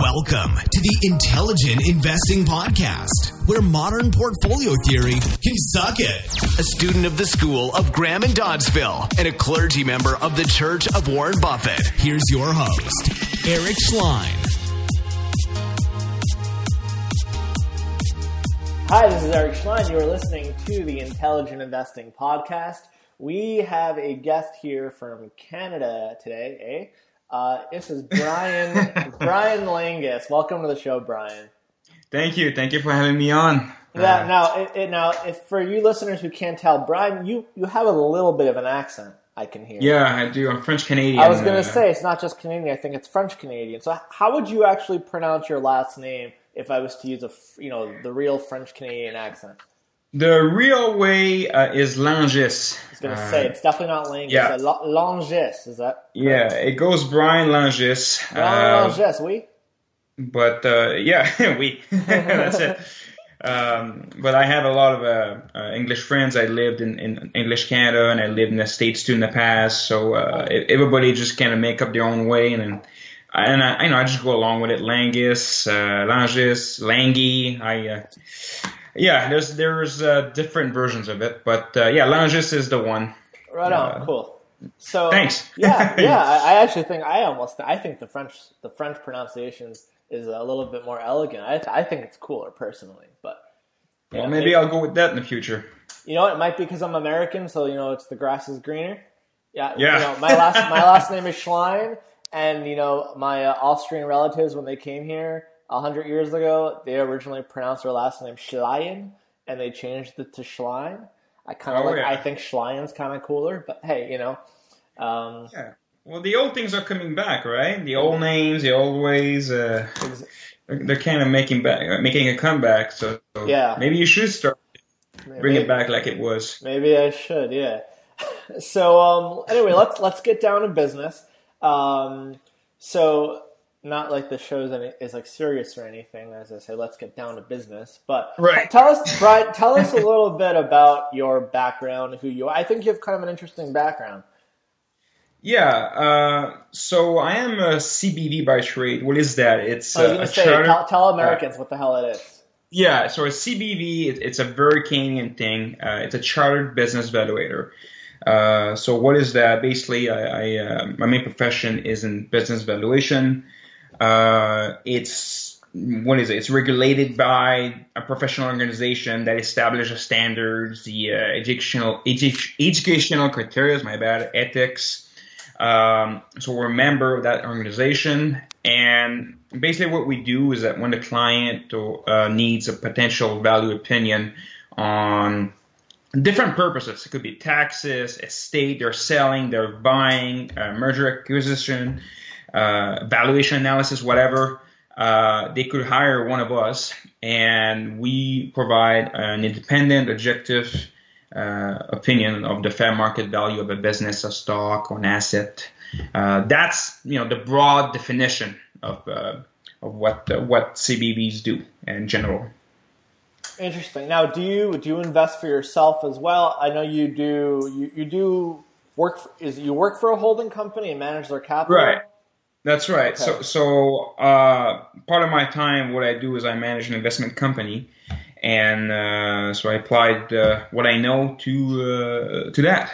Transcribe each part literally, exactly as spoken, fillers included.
Welcome to the Intelligent Investing Podcast, where modern portfolio theory can suck it. A student of the School of Graham and Doddsville and a clergy member of the Church of Warren Buffett. Here's your host, Eric Schleien. Hi, this is Eric Schleien. You are listening to the Intelligent Investing Podcast. We have a guest here from Canada today, eh? Uh, this is Brian Brian Langus. Welcome to the show, Brian. Thank you. Thank you for having me on. Yeah. Uh, now, it, it, now, if for you listeners who can't tell, Brian, you, you have a little bit of an accent. I can hear. Yeah, I do. I'm French Canadian. I was going to uh, say it's not just Canadian. I think it's French Canadian. So, how would you actually pronounce your last name if I was to use a you know the real French Canadian accent? The real way uh, is Langis. I was going to uh, say, it's definitely not Langus. yeah. It's Langis, is that correct? Yeah, it goes Brian Langis. Brian Uh, Langis, oui? but, uh, yeah, we. That's it. Um, but I have a lot of uh, uh, English friends. I lived in, in English Canada, and I lived in the States too in the past. So uh, everybody just kind of make up their own way, and and, and I, I know I just go along with it. Langis, uh, Langis, Langy. I. Uh, Yeah, there's there's uh, different versions of it, but uh, yeah, Langis is the one. Right on, uh, cool. So thanks. yeah, yeah. I, I actually think I almost I think the French the French pronunciation is a little bit more elegant. I I think it's cooler personally, but Well, yeah, maybe, maybe I'll go with that in the future. You know, it might be because I'm American, so you know it's the grass is greener. Yeah, Yeah. You know, my last my last name is Schleien, and you know my uh, Austrian relatives when they came here a hundred years ago, they originally pronounced their last name Schleien, and they changed it to Schlein. I kind of Oh, like. yeah. I think Schleien's kind of cooler, but hey, you know. Um, Yeah. Well, the old things are coming back, right? The old names, the old ways. Uh, they're, they're kind of making back, uh, making a comeback. So Yeah. maybe you should start bring maybe, it back like it was. Maybe I should. Yeah. So um, anyway, let's let's get down to business. Um, so. Not like the show is like serious or anything, as I say, let's get down to business. But Right. tell us, Brian, tell us a little bit about your background, who you are. I think you have kind of an interesting background. Yeah. Uh, so I am a C B V by trade. What is that? It's I was uh, going a to say, charter- tell, tell Americans uh, what the hell it is. Yeah, so a C B V, it, it's a very Canadian thing. Uh, it's a chartered business valuator. Uh, so what is that? Basically, I, I uh, my main profession is in business valuation. Uh, it's what is it? It's regulated by a professional organization that establishes standards, the uh, educational edu- educational criteria. My bad, ethics. Um, so we're a member of that organization, and basically what we do is that when the client uh, needs a potential value opinion on different purposes, it could be taxes, estate, they're selling, they're buying, uh, merger acquisition, uh, valuation analysis, whatever, uh, they could hire one of us, and we provide an independent, objective uh, opinion of the fair market value of a business, a stock, or an asset. Uh, that's you know the broad definition of uh, of what uh, what C B Vs do in general. Interesting. Now, do you do you invest for yourself as well? I know you do. You, you do work. For, is you work for a holding company and manage their capital? Right. That's right. Okay. So, so uh, part of my time, what I do is I manage an investment company, and uh, so I applied uh, what I know to uh, to that.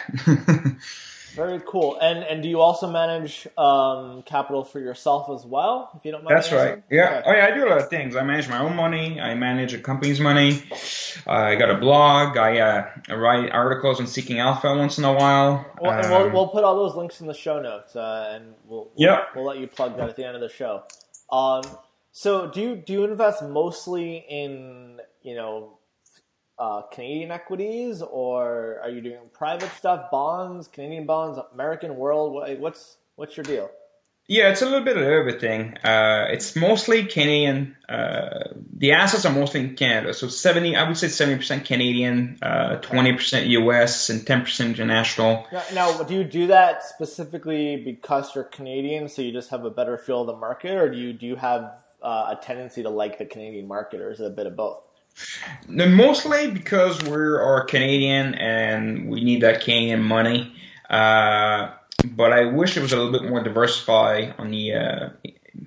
Very cool. And and do you also manage um, capital for yourself as well, if you don't mind? That's right. asking? Yeah. Okay. Oh, yeah. I do a lot of things. I manage my own money. I manage a company's money. Uh, I got a blog. I, uh, I write articles on Seeking Alpha once in a while. Well, and Um, we'll, we'll put all those links in the show notes, uh, and we'll, we'll Yeah. we'll let you plug that at the end of the show. Um, so do you do you invest mostly in you know uh, Canadian equities, or are you doing private stuff, bonds, Canadian bonds, American world? What, what's what's your deal? Yeah, it's a little bit of everything. Uh, it's mostly Canadian. Uh, the assets are mostly in Canada. So seventy, I would say seventy percent Canadian, uh, twenty percent U S, and ten percent international. Now, now, do you do that specifically because you're Canadian, so you just have a better feel of the market, or do you do you have uh, a tendency to like the Canadian market, or is it a bit of both? No, mostly because we are Canadian and we need that Canadian money. Uh, but I wish it was a little bit more diversified on the uh,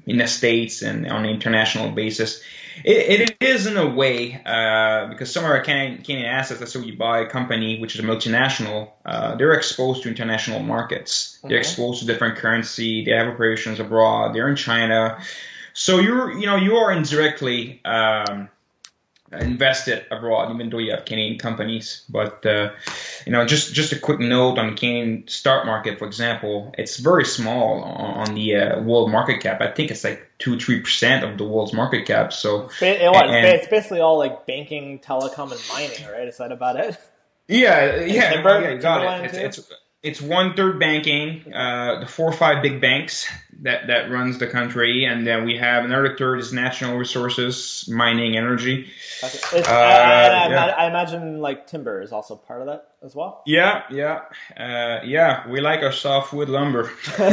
in the States and on an international basis. It, it is in a way, uh, because some of our Canadian, Canadian assets, let's say you buy a company which is a multinational, uh, they're exposed to international markets. Mm-hmm. They're exposed to different currency. They have operations abroad. They're in China. So you're, you know, you are indirectly um, invested abroad, even though you have Canadian companies. But uh, you know, just just a quick note on the Canadian stock market, for example, it's very small on, on the uh, world market cap. I think it's like two, three percent of the world's market cap. So it, it, what, and, it's basically all like banking, telecom, and mining, right? Is that about it? Yeah, yeah, timber, yeah, you got it. It's, it's it's one third banking, uh, the four or five big banks that, that runs the country, and then we have another third is natural resources, mining, energy. Okay. Uh, I, I, yeah. I imagine like timber is also part of that as well. Yeah, yeah, uh, yeah. We like our softwood lumber.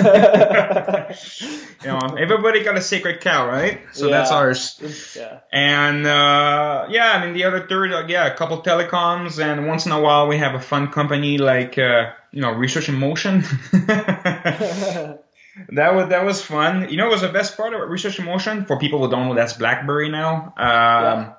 You know, everybody got a sacred cow, right? So yeah. That's ours. Yeah. And uh, yeah, I mean the other third, uh, yeah, a couple telecoms, and once in a while we have a fun company like uh, you know Research in Motion. That was that was fun. You know, what was the best part of Research in Motion for people who don't know? That's BlackBerry now. Um, yeah.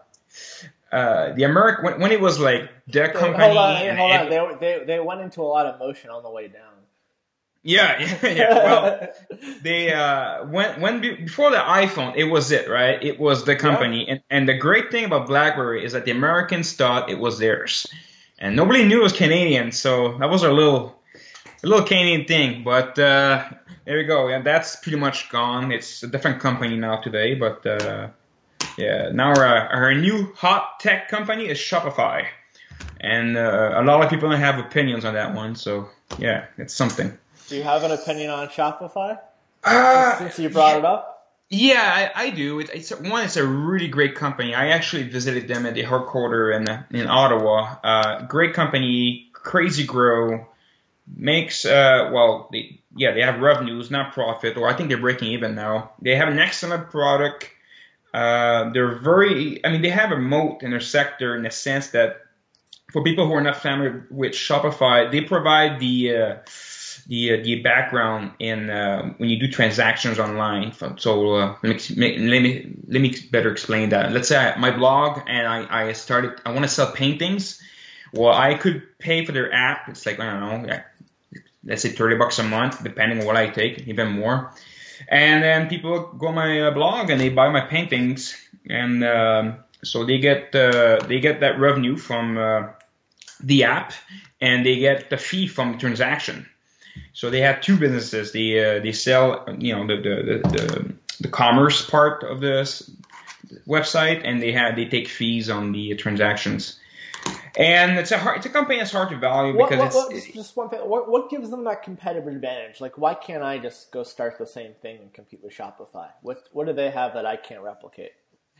Uh, the American when, when it was like their company. Hold on, and hold it, on. They, they they went into a lot of motion on the way down. Yeah, yeah, yeah. Well, they uh, when when before the iPhone, it was it, right? It was the company, yeah. and and the great thing about BlackBerry is that the Americans thought it was theirs, and nobody knew it was Canadian. So that was our little a little Canadian thing. But uh, there we go. And that's pretty much gone. It's a different company now today, but. Uh, Yeah, now our, our new hot tech company is Shopify, and uh, a lot of people have opinions on that one. So yeah, it's something. Do you have an opinion on Shopify? Uh, since, since you brought it up. Yeah, I, I do. It, it's one. It's a really great company. I actually visited them at the headquarters in in Ottawa. Uh, great company, crazy grow, makes uh well they yeah they have revenues, not profit, or I think they're breaking even now. They have an excellent product. Uh, they're very, I mean, they have a moat in their sector in the sense that for people who are not familiar with Shopify, they provide the uh, the uh, the background in uh, when you do transactions online. So uh, let me let me let me better explain that. Let's say I, my blog and I I started I want to sell paintings. Well, I could pay for their app. It's like I don't know, let's say thirty bucks a month, depending on what I take, even more. And then people go on my blog and they buy my paintings, and um, so they get uh, they get that revenue from uh, the app, and they get the fee from the transaction. So they have two businesses. They uh, they sell you know the the, the the the commerce part of the website, and they have they take fees on the transactions. And it's a hard, it's a company that's hard to value because what, what, it's what, just one thing. What, what gives them that competitive advantage? Like, why can't I just go start the same thing and compete with Shopify? What what do they have that I can't replicate?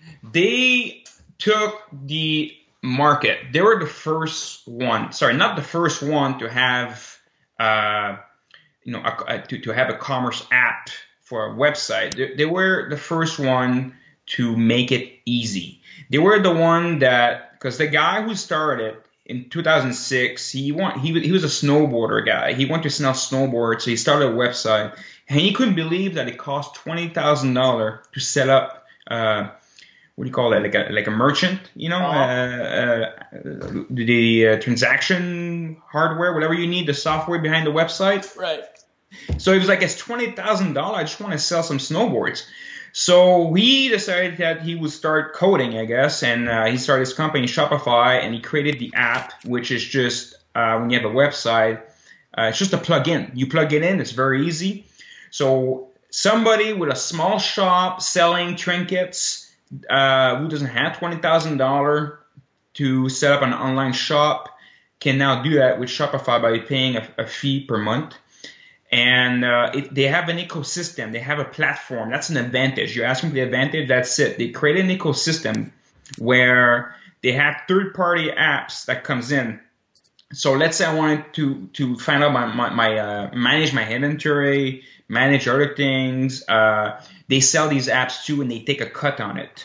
They took the market. They were the first one. Sorry, not the first one to have uh, you know a, a, to to have a commerce app for a website. They, they were the first one to make it easy. They were the one that. Because the guy who started in two thousand six, he want, he he was a snowboarder guy. He wanted to sell snowboards, so he started a website, and he couldn't believe that it cost twenty thousand dollars to set up. Uh, what do you call that? Like a like a merchant, you know, uh-huh. uh, uh, the uh, transaction hardware, whatever you need, the software behind the website. Right. So he was like, it's twenty thousand dollars. I just want to sell some snowboards. So he decided that he would start coding, I guess, and uh, he started his company, Shopify, and he created the app, which is just, uh, when you have a website, uh, it's just a plug-in. You plug it in, it's very easy. So somebody with a small shop selling trinkets uh, who doesn't have twenty thousand dollars to set up an online shop can now do that with Shopify by paying a, a fee per month. And uh, it, they have an ecosystem. They have a platform. That's an advantage. You're asking for the advantage. That's it. They create an ecosystem where they have third-party apps that comes in. So let's say I wanted to to find out my my, my uh, manage my inventory, manage other things. Uh, they sell these apps too, and they take a cut on it.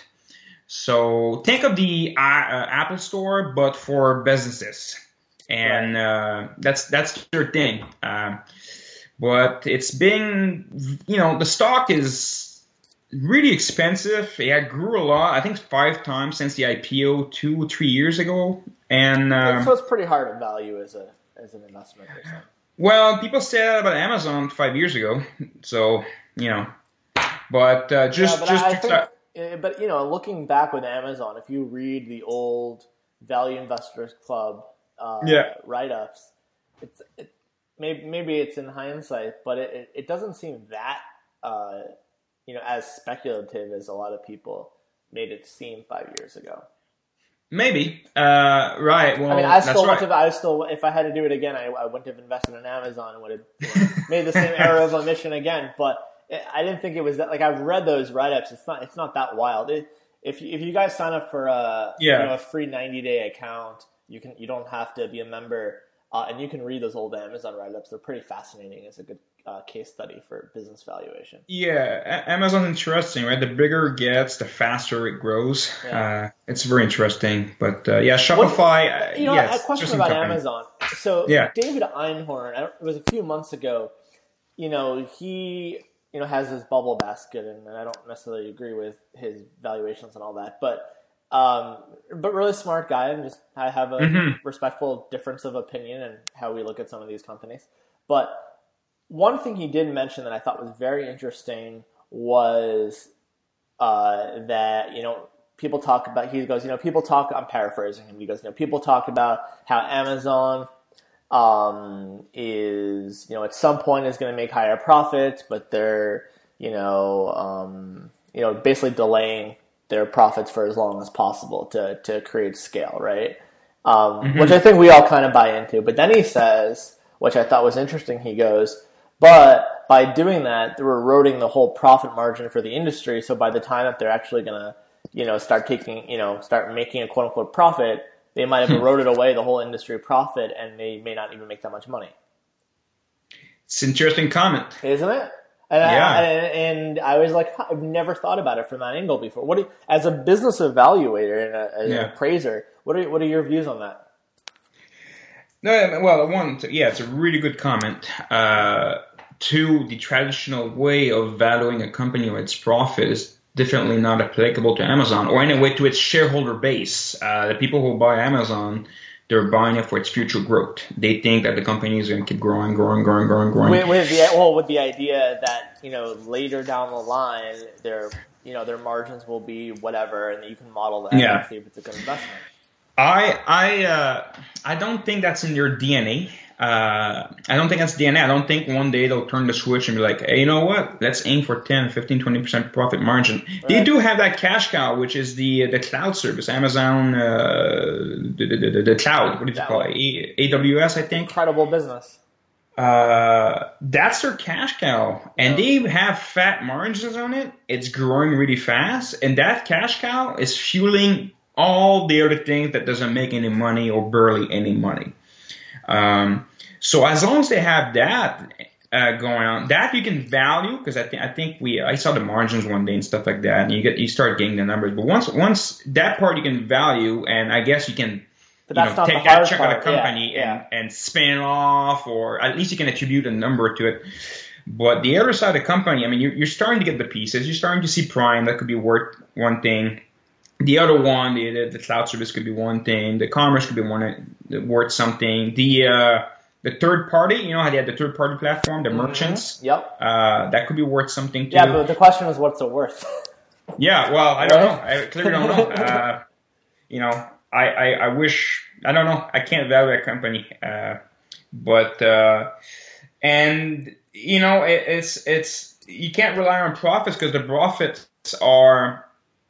So think of the uh, uh, Apple Store, but for businesses, and right. uh, that's that's their thing. Uh, But it's been, you know, the stock is really expensive. Yeah, it grew a lot. I think five times since the I P O two, three years ago. And um, so it's pretty hard to value as a as an investment or something. Well, people said that about Amazon five years ago. So, you know, but uh, just, yeah, but just, I, I just think, uh, but you know, looking back with Amazon, if you read the old Value Investors Club uh, yeah. write-ups, it's it, maybe maybe it's in hindsight, but it it, it doesn't seem that uh, you know as speculative as a lot of people made it seem five years ago. Maybe. Uh, right. Well, I mean, I still that's would right. have. I still, if I had to do it again, I, I wouldn't have invested in Amazon and would have you know, made the same error of omission again. But it, I didn't think it was that. Like I've read those write-ups. It's not. It's not that wild. It, if if you guys sign up for a Yeah. you know, a free ninety day account, you can. You don't have to be a member, uh, and you can read those old Amazon write-ups. They're pretty fascinating. It's a good uh, case study for business valuation. Yeah, A- Amazon's interesting, right? The bigger it gets, the faster it grows. Yeah. Uh, it's very interesting. But uh, yeah, Shopify. What, uh, you know, yeah, a question interesting about company. Amazon. So Yeah. David Einhorn, I don't- it was a few months ago. You know, he you know has his bubble basket, and I don't necessarily agree with his valuations and all that, but um, but really smart guy, and just I have a Mhm. respectful difference of opinion and how we look at some of these companies. But one thing he did mention that I thought was very interesting was uh, that you know. People talk about, he goes, you know, people talk, I'm paraphrasing him, he goes, you know, people talk about how Amazon um, is, you know, at some point is going to make higher profits, but they're, you know, um, you know, basically delaying their profits for as long as possible to, to create scale, right? Um, Mm-hmm. Which I think we all kind of buy into. But then he says, which I thought was interesting, he goes, but by doing that, they're eroding the whole profit margin for the industry. So by the time that they're actually going to, you know, start taking, you know, start making a quote unquote profit, they might have eroded away the whole industry profit and they may not even make that much money. It's an interesting comment. Isn't it? And, Yeah. I, and, and I was like, I've never thought about it from that angle before. What do you, as a business evaluator and a, as Yeah. an appraiser, what are what are your views on that? No, well, one, yeah, it's a really good comment. Uh, two, the traditional way of valuing a company or its profit is definitely not applicable to Amazon, or anyway to its shareholder base. Uh, the people who buy Amazon, they're buying it for its future growth. They think that the company is going to keep growing, growing, growing, growing, growing. With, with the well, with the idea that you know later down the line, their you know their margins will be whatever, and you can model that Yeah. and see if it's a good investment. I I uh, I don't think that's in their D N A. Uh, I don't think that's D N A. I don't think one day they'll turn the switch and be like, hey, you know what? Let's aim for ten, fifteen, twenty percent profit margin. Right. They do have that cash cow, which is the the cloud service, Amazon, uh, the, the, the, the cloud. What did you call it? A W S, I think. Incredible business. Uh, that's their cash cow, and they have fat margins on it. It's growing really fast, and that cash cow is fueling all the other things that doesn't make any money or barely any money. Um, so as long as they have that uh, going on, that you can value, because I think I think we I saw the margins one day and stuff like that, and you get you start getting the numbers. But once once that part you can value, and I guess you can But you that's know not take the hard that chunk part. of the company Yeah, and and spin it off, or at least you can attribute a number to it. But the other side of the company, I mean, you're, you're starting to get the pieces. You're starting to see Prime that could be worth one thing. The other one, the, the cloud service could be one thing. The commerce could be one worth something. The uh, the third party, you know how they had the third party platform, the merchants. Mm-hmm. Yep. Uh, that could be worth something too. Yeah, but the question is, what's it worth? Yeah. Well, I don't know. I clearly don't know. Uh, you know, I, I I wish I don't know. I can't value a company. Uh, but uh, and you know, it, it's it's you can't rely on profits because the profits are.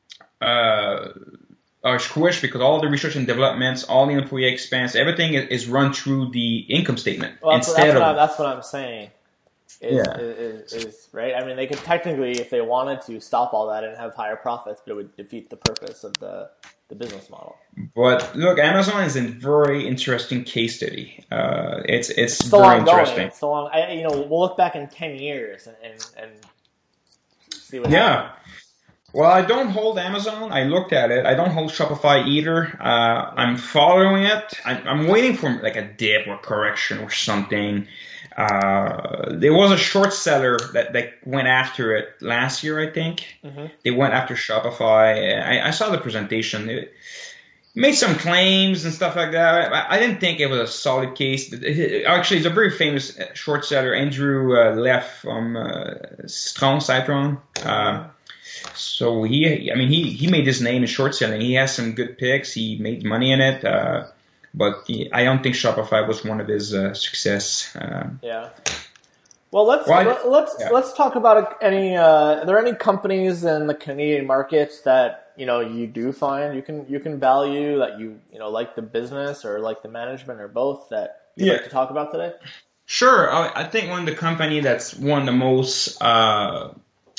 Uh, are squished because all the research and developments, all the employee expense, everything is, is run through the income statement Well, that's, instead that's, of. what I, that's what I'm saying. Is, Yeah. is, is, is right. I mean, they could technically, if they wanted to, stop all that and have higher profits, but it would defeat the purpose of the the business model. But look, Amazon is a very interesting case study. Uh, it's it's Still very ongoing. interesting. It's still on. I, you know, we'll look back in ten years and and, and see what Yeah. happened. Well, I don't hold Amazon. I looked at it. I don't hold Shopify either. Uh, I'm following it. I'm, I'm waiting for like a dip or correction or something. Uh, there was a short seller that, that went after it last year, I think. Mm-hmm. They went after Shopify. I, I saw the presentation. It made some claims and stuff like that. I, I didn't think it was a solid case. Actually, it's a very famous short seller, Andrew uh, Leff from uh, Citron, Citron. Uh, so he, I mean, he, he made his name in short selling. He has some good picks. He made money in it. Uh, But I don't think Shopify was one of his uh, success. Uh, yeah. Well, let's well, I, let, let's yeah. let's talk about any. Uh, are there any companies in the Canadian markets that you know you do find you can you can value that you you know like the business or like the management or both that you'd yeah. like to talk about today? Sure. I, I think one of the company that's one of the most uh,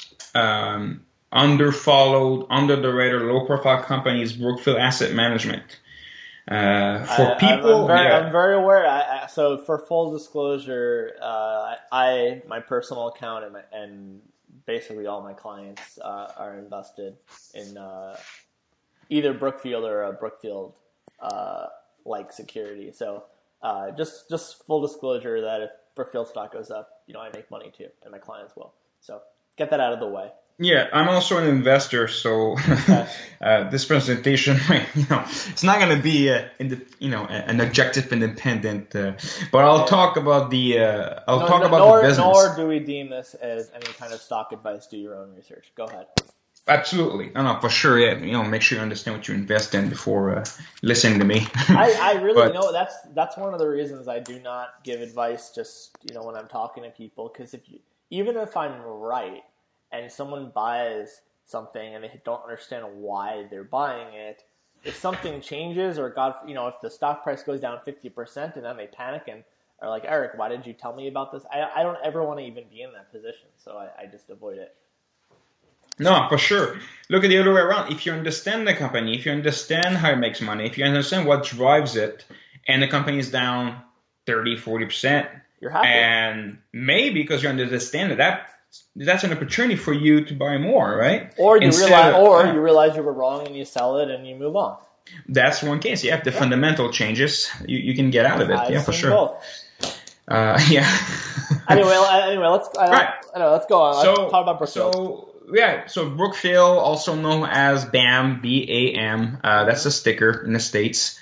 um, under-followed, under the radar, low-profile companies, Brookfield Asset Management. Uh, for I, people, I'm very, yeah. I'm very aware. I, I, so, for full disclosure, uh, I my personal account and, my, and basically all my clients uh, are invested in uh, either Brookfield or a Brookfield uh, like security. So, uh, just just full disclosure that if Brookfield stock goes up, you know, I make money too, and my clients will. So, get that out of the way. Yeah, I'm also an investor, so uh, this presentation, you know, it's not going to be, uh, in the, you know, an objective independent. Uh, but I'll yeah. talk about the, uh, I'll no, talk no, about nor, the business. Nor do we deem this as any kind of stock advice. Do your own research. Go ahead. Absolutely, no, no, for sure. Yeah, you know, make sure you understand what you invest in before uh, listening to me. I, I really but, know that's that's one of the reasons I do not give advice. Just you know, when I'm talking to people, because if you, even if I'm right. And someone buys something and they don't understand why they're buying it, if something changes or God, you know, if the stock price goes down fifty percent and then they panic and are like, Eric, why did you tell me about this? I, I don't ever want to even be in that position, so I, I just avoid it. No, for sure. Look at the other way around. If you understand the company, if you understand how it makes money, if you understand what drives it, and the company is down thirty, forty percent, you're happy. And maybe because you understand that, that that's an opportunity for you to buy more, right? Or you Instead realize, of, or yeah. you realize you were wrong and you sell it and you move on. That's one case. Yeah, if the yeah. fundamental changes, you, you can get out of it. I've yeah, for sure. Both. Uh, yeah. anyway, anyway, let's uh, right. Anyway, let's go on. So, let's talk about Brookfield. So yeah, so Brookfield, also known as B A M, B A M. Uh, that's a sticker in the States.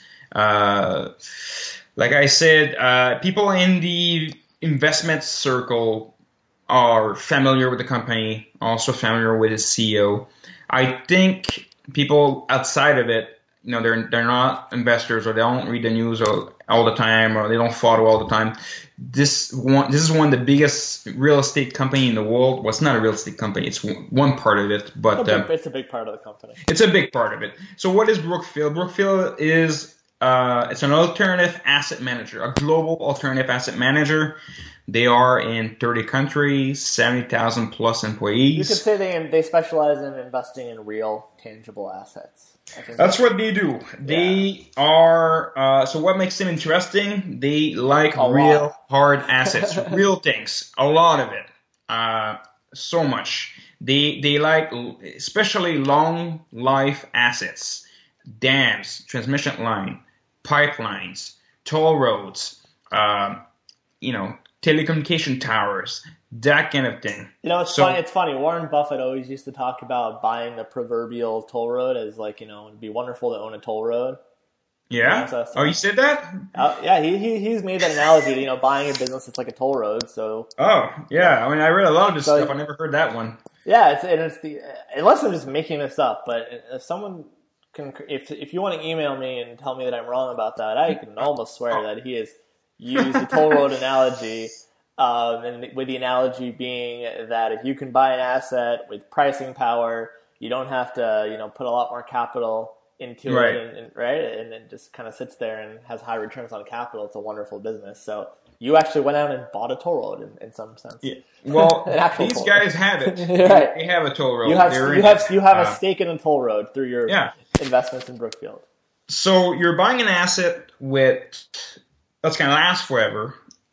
Uh, like I said, uh, people in the investment circle are familiar with the company, also familiar with its C E O. I think people outside of it, you know, they're they're not investors or they don't read the news all, all the time or they don't follow all the time. This one, this is one of the biggest real estate company in the world. Well, it's not a real estate company; it's one part of it, but it's a big, um, it's a big part of the company. It's a big part of it. So, what is Brookfield? Brookfield is uh, it's an alternative asset manager, a global alternative asset manager. They are in thirty countries, seventy thousand plus employees. You could say they they specialize in investing in real, tangible assets. I think that's, that's what they do. Yeah. They are, uh, so what makes them interesting? They like a real lot. hard assets, real things, a lot of it, uh, so much. They, they like especially long life assets, dams, transmission line, pipelines, toll roads, uh, you know, telecommunication towers, that kind of thing. You know, it's so, funny. It's funny. Warren Buffett always used to talk about buying the proverbial toll road as like, you know, it'd be wonderful to own a toll road. Yeah. You know, so, so, oh, you said that? Uh, yeah, he, he he's made that analogy to, you know, buying a business that's like a toll road. So. Oh yeah, I mean, I read a lot of this so, stuff. I never heard that one. Yeah, it's and it's the unless I'm just making this up, but if someone can, if if you want to email me and tell me that I'm wrong about that, I can almost swear that he has used the toll road analogy. Um, and with the analogy being that if you can buy an asset with pricing power, you don't have to, you know, put a lot more capital into right. it, and, and, right? And it just kind of sits there and has high returns on capital. It's a wonderful business. So you actually went out and bought a toll road in, in some sense. Yeah. Well, these guys road. have it. right. They have a toll road. You have They're you have it. you have uh, a stake in a toll road through your yeah. investments in Brookfield. So you're buying an asset with that's going to last forever.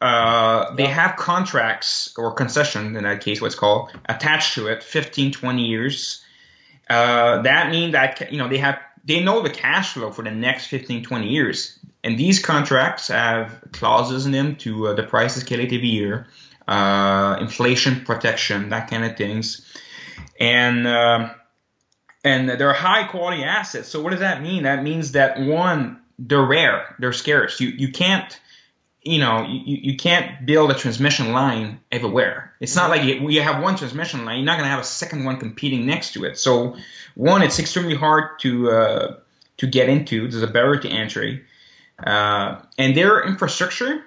Uh, they yeah. have contracts or concession, in that case, what's called, attached to it, fifteen, twenty years. Uh, that means that, you know, they have, they know the cash flow for the next fifteen, twenty years. And these contracts have clauses in them to uh, the price escalate every year, uh, inflation protection, that kind of things. And, uh, and they're high quality assets. So what does that mean? That means that, one, they're rare, they're scarce. You, you can't, you know, you, you can't build a transmission line everywhere. It's not like you, you have one transmission line, you're not going to have a second one competing next to it. So, one, it's extremely hard to uh, to get into. There's a barrier to entry. Uh, and their infrastructure,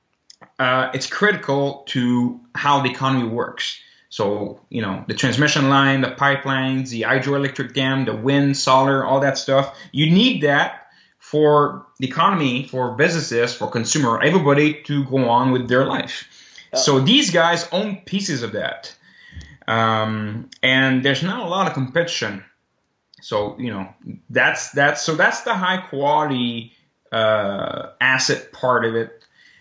uh, it's critical to how the economy works. So, you know, the transmission line, the pipelines, the hydroelectric dam, the wind, solar, all that stuff. You need that for the economy, for businesses, for consumer, everybody to go on with their life. Oh. So these guys own pieces of that. Um, and there's not a lot of competition. So, you know, that's, that's, so that's the high quality, uh, asset part of it.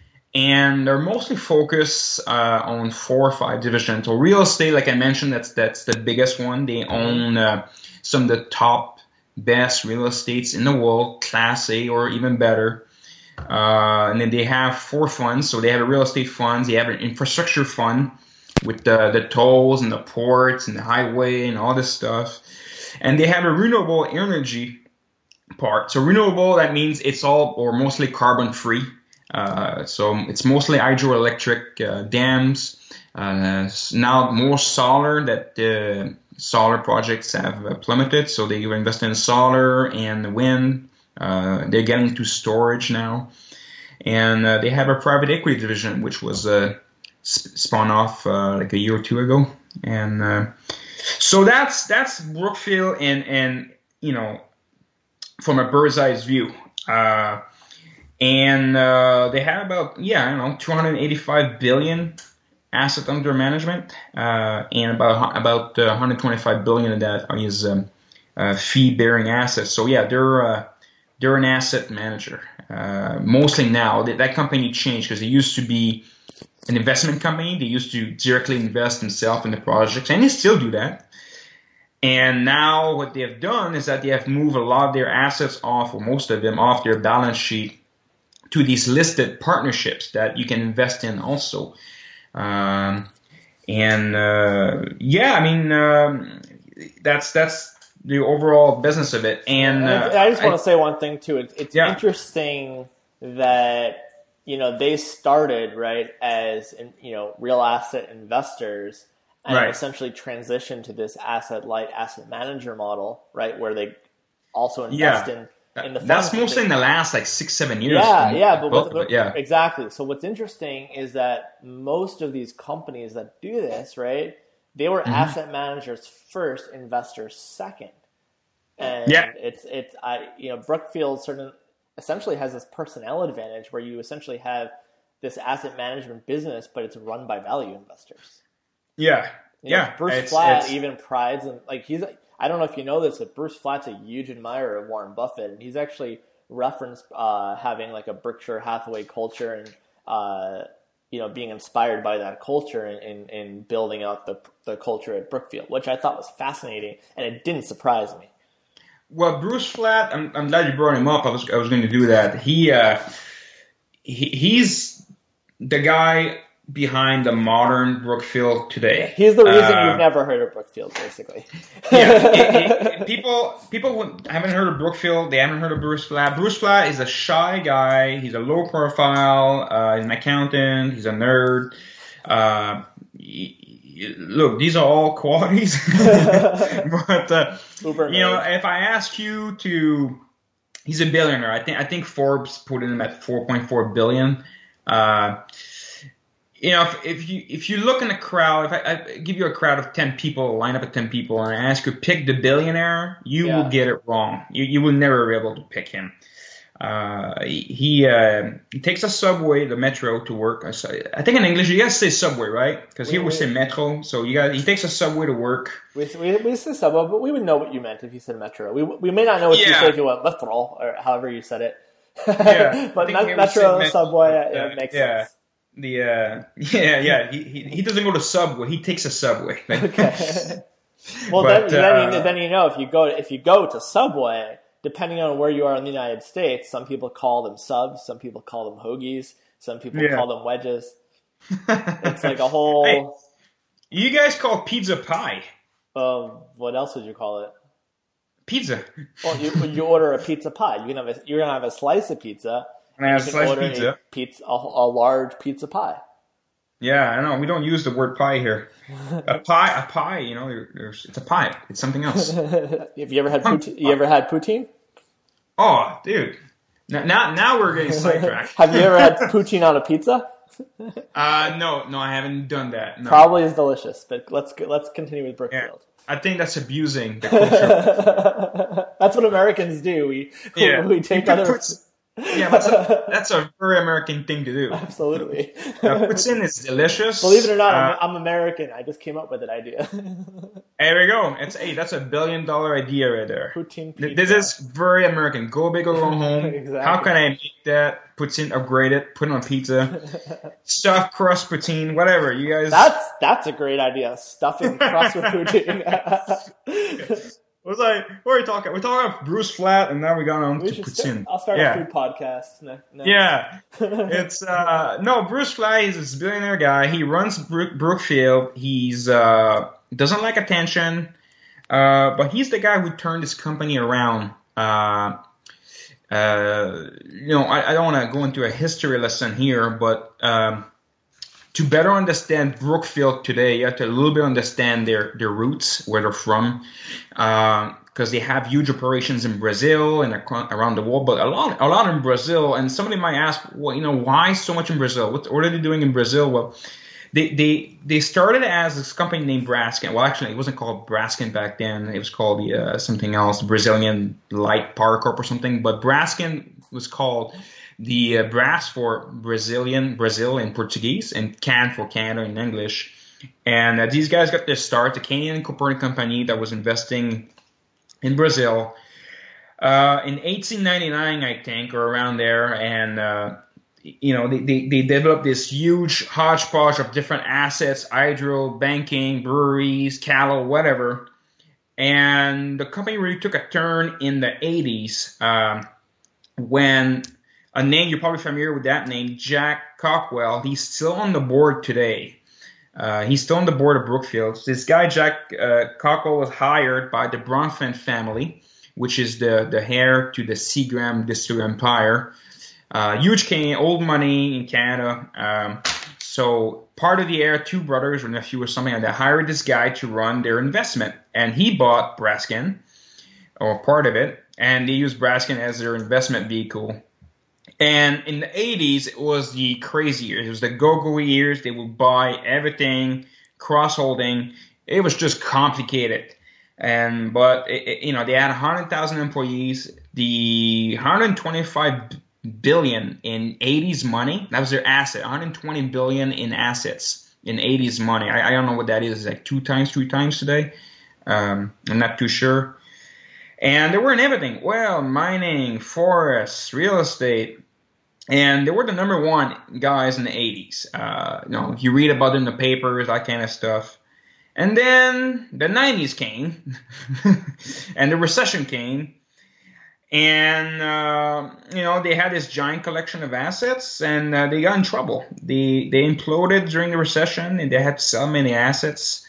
And they're mostly focused, uh, on four or five divisions. So real estate, like I mentioned, that's, that's the biggest one. They own, uh, some of the top best real estates in the world, Class A or even better. Uh, and then they have four funds. So they have a real estate fund, they have an infrastructure fund with the, the tolls and the ports and the highway and all this stuff. And they have a renewable energy part. So renewable, that means it's all or mostly carbon free. Uh, so it's mostly hydroelectric uh, dams. Uh, now more solar that uh, solar projects have uh, plummeted, so they invest in solar and wind. Uh, they're getting into storage now. And uh, they have a private equity division, which was uh, sp- spun off uh, like a year or two ago. And uh, so that's that's Brookfield, and, and you know, from a bird's eye view. Uh, and uh, they have about, yeah, I don't know, two hundred eighty-five billion asset under management, uh, and about about uh, one hundred twenty-five billion of that is um, uh, fee-bearing assets. So yeah, they're uh, they're an asset manager. Uh, mostly now, that, that company changed because it used to be an investment company. They used to directly invest themselves in the projects, and they still do that. And now what they have done is that they have moved a lot of their assets off, or most of them off their balance sheet, to these listed partnerships that you can invest in also. Um, and, uh, yeah, I mean, um, that's, that's the overall business of it. And, uh, I just want to say one thing too. It's, it's yeah. interesting that, you know, they started, right, as, you know, real asset investors and right. essentially transitioned to this asset light asset manager model, right, where they also invest yeah. in In the That's funds mostly that in the last like six, seven years. Yeah, yeah, but, what, but yeah, exactly. So what's interesting is that most of these companies that do this, right, they were mm-hmm. asset managers first, investors second. And yeah. it's it's I you know Brookfield certain essentially has this personnel advantage where you essentially have this asset management business, but it's run by value investors. Yeah, you know, yeah. Bruce it's, Flatt it's... even prides and like he's. I don't know if you know this, but Bruce Flatt's a huge admirer of Warren Buffett, and he's actually referenced uh, having like a Berkshire Hathaway culture and uh, you know being inspired by that culture in, in, in building out the the culture at Brookfield, which I thought was fascinating, and it didn't surprise me. Well, Bruce Flatt, I'm, I'm glad you brought him up. I was I was going to do that. He uh, he he's the guy behind the modern Brookfield today. He's the reason uh, you've never heard of Brookfield, basically. yeah, it, it, people people who haven't heard of Brookfield, they haven't heard of Bruce Flatt. Bruce Flatt is a shy guy. He's a low profile. Uh, he's an accountant. He's a nerd. Uh, he, he, look, these are all qualities. but uh, you know, if I ask you to, he's a billionaire. I think I think Forbes put him at four point four billion. Uh, You know, if, if you if you look in a crowd, if I, I give you a crowd of ten people, line up at ten people, and I ask you to pick the billionaire, you yeah. will get it wrong. You you will never be able to pick him. Uh, he uh, he takes a subway, the metro, to work. I, say, I think in English you guys say subway, right? Because here we say metro. So you got he takes a subway to work. We we, we say subway, but we would know what you meant if you said metro. We we may not know what yeah. you say if you went metro or however you said it. Yeah, but met, metro, met- subway, uh, it makes yeah. sense. The uh, yeah yeah he, he he doesn't go to subway, he takes a subway. Okay. Well, but, then, uh, then, you, then you know if you go if you go to Subway, depending on where you are in the United States, some people call them subs, some people call them hoagies, some people Yeah. call them wedges. It's like a whole. Hey, you guys call pizza pie. Um, what else would you call it? Pizza. Well, you you order a pizza pie. You can have a, you're gonna have a slice of pizza. And I have you can sliced order pizza. A, pizza a, a large pizza pie. Yeah, I know. We don't use the word pie here. A pie, a pie. You know, there's, it's a pie. It's something else. Have you ever had poutine? You ever had poutine? Oh, dude. Now, now, now we're getting sidetracked. Have you ever had poutine on a pizza? Uh, no, no, I haven't done that. No. Probably is delicious, but let's let's continue with Brookfield. Yeah. I think that's abusing the culture. That's what Americans do. We Yeah. we take You other. put- Yeah, that's a, that's a very American thing to do. Absolutely. Now, poutine is delicious. Believe it or not, Uh, I'm, I'm American. I just came up with that idea. There we go. It's hey, that's a billion dollar idea right there. Poutine Th- pizza. This is very American. Go big or go home. Exactly. How can I make that? Poutine, upgrade it, put it on pizza, stuffed crust poutine, whatever. You guys. That's that's a great idea. Stuffing crust with poutine. It was like, what are we talking? We're talking about Bruce Flat, and now we got on We to should poutine. start, I'll start yeah. a food podcast. Ne- next. Yeah, it's uh no Bruce Fly is this billionaire guy. He runs Brook, Brookfield. He's uh doesn't like attention, uh, but he's the guy who turned his company around. Uh, uh, you know, I, I don't want to go into a history lesson here, but um, to better understand Brookfield today, you have to a little bit understand their their roots, where they're from. Uh, because they have huge operations in Brazil and around the world, but a lot, a lot in Brazil. And somebody might ask, well, you know, why so much in Brazil? What, what are they doing in Brazil? Well, they they they started as this company named Braskem. Well, actually, it wasn't called Braskem back then. It was called uh, something else, Brazilian Light Power Corp or something. But Braskem was called the uh, Brás for Brazilian, Brazil in Portuguese, and Can for Canada in English. And uh, these guys got their start. The Canadian incorporated company that was investing in Brazil uh, in eighteen ninety-nine, I think, or around there. And, uh, you know, they, they, they developed this huge hodgepodge of different assets, hydro, banking, breweries, cattle, whatever. And the company really took a turn in the eighties um, when a name, you're probably familiar with that name, Jack Cockwell. He's still on the board today. Uh, he's still on the board of Brookfield. This guy, Jack uh, Cockwell, was hired by the Bronfman family, which is the, the heir to the Seagram distillery empire. Uh, huge Canadian, old money in Canada. Um, so part of the heir, two brothers or nephew or something like that, hired this guy to run their investment. And he bought Braskem, or part of it, and they used Braskem as their investment vehicle. And in the eighties, it was the crazy years. It was the go-go years. They would buy everything, cross-holding. It was just complicated. And but it, it, you know, they had one hundred thousand employees. The one hundred twenty-five billion in eighties money, that was their asset. one hundred twenty billion in assets in eighties money. I, I don't know what that is. It's like two times, three times today. Um, I'm not too sure. And they were in everything. Well, mining, forests, real estate. And they were the number one guys in the eighties. Uh, you know, you read about them in the papers, that kind of stuff. And then the nineties came, and the recession came. And, uh, you know, they had this giant collection of assets, and uh, they got in trouble. They, they imploded during the recession, and they had to sell many assets.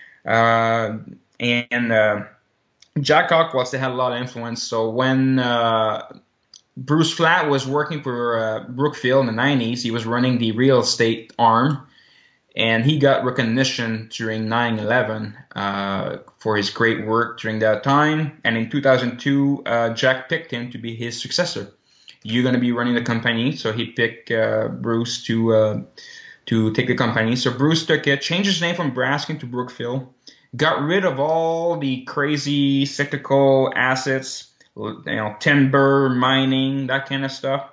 Uh, and... Uh, Jack Cockwell, they had a lot of influence. So when uh, Bruce Flat was working for uh, Brookfield in the nineties, he was running the real estate arm, and he got recognition during nine eleven uh, for his great work during that time. And in two thousand two, uh, Jack picked him to be his successor. You're going to be running the company, so he picked uh, Bruce to uh, to take the company. So Bruce took it, changed his name from Braskem to Brookfield. Got rid of all the crazy cyclical assets, you know, timber, mining, that kind of stuff,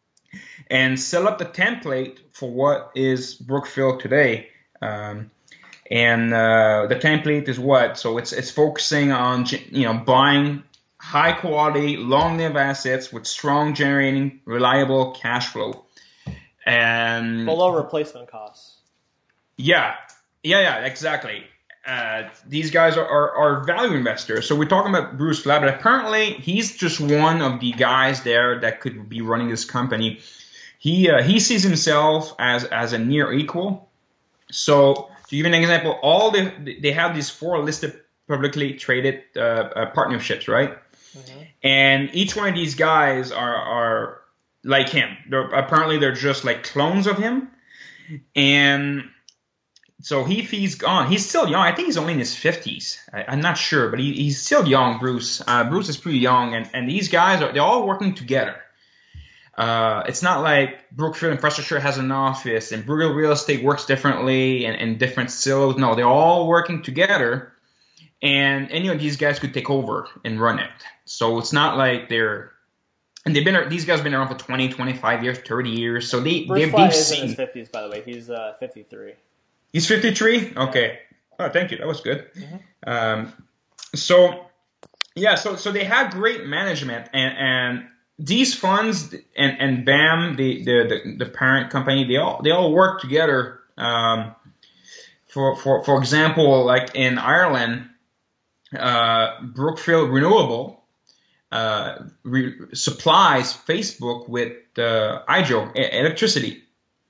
and set up the template for what is Brookfield today. Um, and uh, the template is what? So it's it's focusing on, you know, buying high quality, long-lived assets with strong generating, reliable cash flow, and below replacement costs. Yeah, yeah, yeah, exactly. uh, these guys are, are, are value investors. So we're talking about Bruce Flatt, but apparently he's just one of the guys there that could be running this company. He uh, he sees himself as as a near equal. So to give you an example, all the they have these four listed publicly traded uh, uh, partnerships, right? Mm-hmm. And each one of these guys are are like him. They're, apparently, they're just like clones of him. And so he he's gone. He's still young. I think he's only in his fifties. I, I'm not sure, but he, he's still young. Bruce. Uh, Bruce is pretty young, and, and these guys are they're all working together. Uh, it's not like Brookfield Infrastructure has an office and Brookfield Real Estate works differently and, and different silos. No, they're all working together, and any of these guys could take over and run it. So it's not like they're and they've been these guys have been around for twenty, twenty-five years, thirty years. So they Bruce they've, Flatt they've is seen. in his fifties, by the way. He's uh, fifty-three. He's fifty-three. Okay. Oh, thank you. That was good. Mm-hmm. Um, so yeah, so so they have great management and and. These funds and, and B A M, the, the, the, the parent company, they all they all work together. Um, for for for example, like in Ireland, uh, Brookfield Renewable uh, re- supplies Facebook with uh, hydro e- electricity,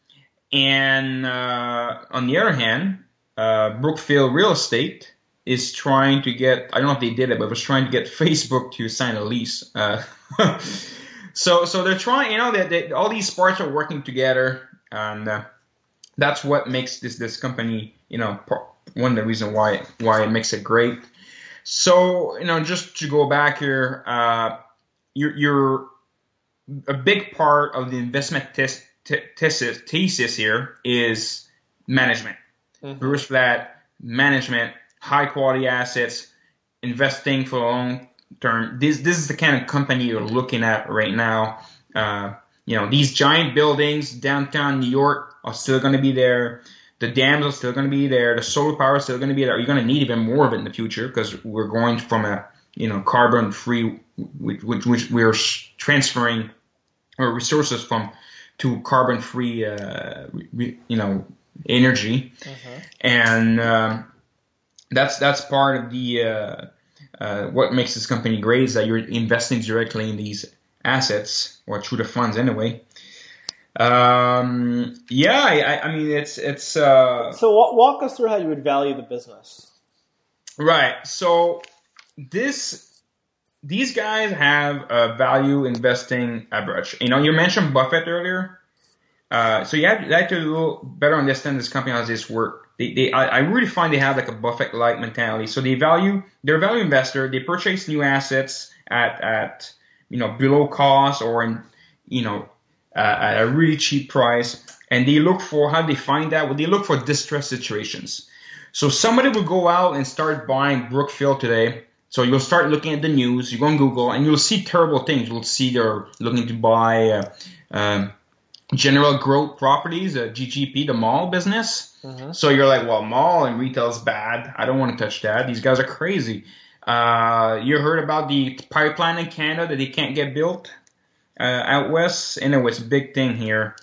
and uh, on the other hand, uh, Brookfield Real Estate is trying to get, I don't know if they did it, but was trying to get Facebook to sign a lease. Uh, so so they're trying, you know, that they, all these parts are working together, and uh, that's what makes this this company, you know, one of the reasons why why it makes it great. So, you know, just to go back here, uh, you're, you're a big part of the investment tes- t- thesis, thesis here is management. Mm-hmm. Bruce Flatt, management, high quality assets, investing for long term. This this is the kind of company you're looking at right now. Uh, you know, these giant buildings downtown New York are still going to be there. The dams are still going to be there. The solar power is still going to be there. You're going to need even more of it in the future because we're going from a you know carbon free, which, which, which we're transferring our resources from to carbon free, uh, you know, energy, uh-huh. and um, that's that's part of the uh, uh, what makes this company great is that you're investing directly in these assets or through the funds anyway. Um, yeah, I, I mean it's it's. Uh, so walk us through how you would value the business. Right. So this these guys have a value investing approach. You know, you mentioned Buffett earlier. Uh, so you have, you have to a little better understand this company, how this work. They, they, I, I really find they have like a Buffett-like mentality. So they value, they're a value investor. They purchase new assets at, at, you know, below cost or in, you know, uh, at a really cheap price. And they look for, how do they find that? Well, they look for distress situations. So somebody will go out and start buying Brookfield today. So you'll start looking at the news, you go on Google, and you'll see terrible things. You'll see they're looking to buy, uh, um, General Growth Properties, uh, G G P, the mall business. Mm-hmm. So you're like, well, mall and retail is bad. I don't want to touch that. These guys are crazy. Uh, you heard about the pipeline in Canada that they can't get built uh, out west? Anyway, it's a big thing here.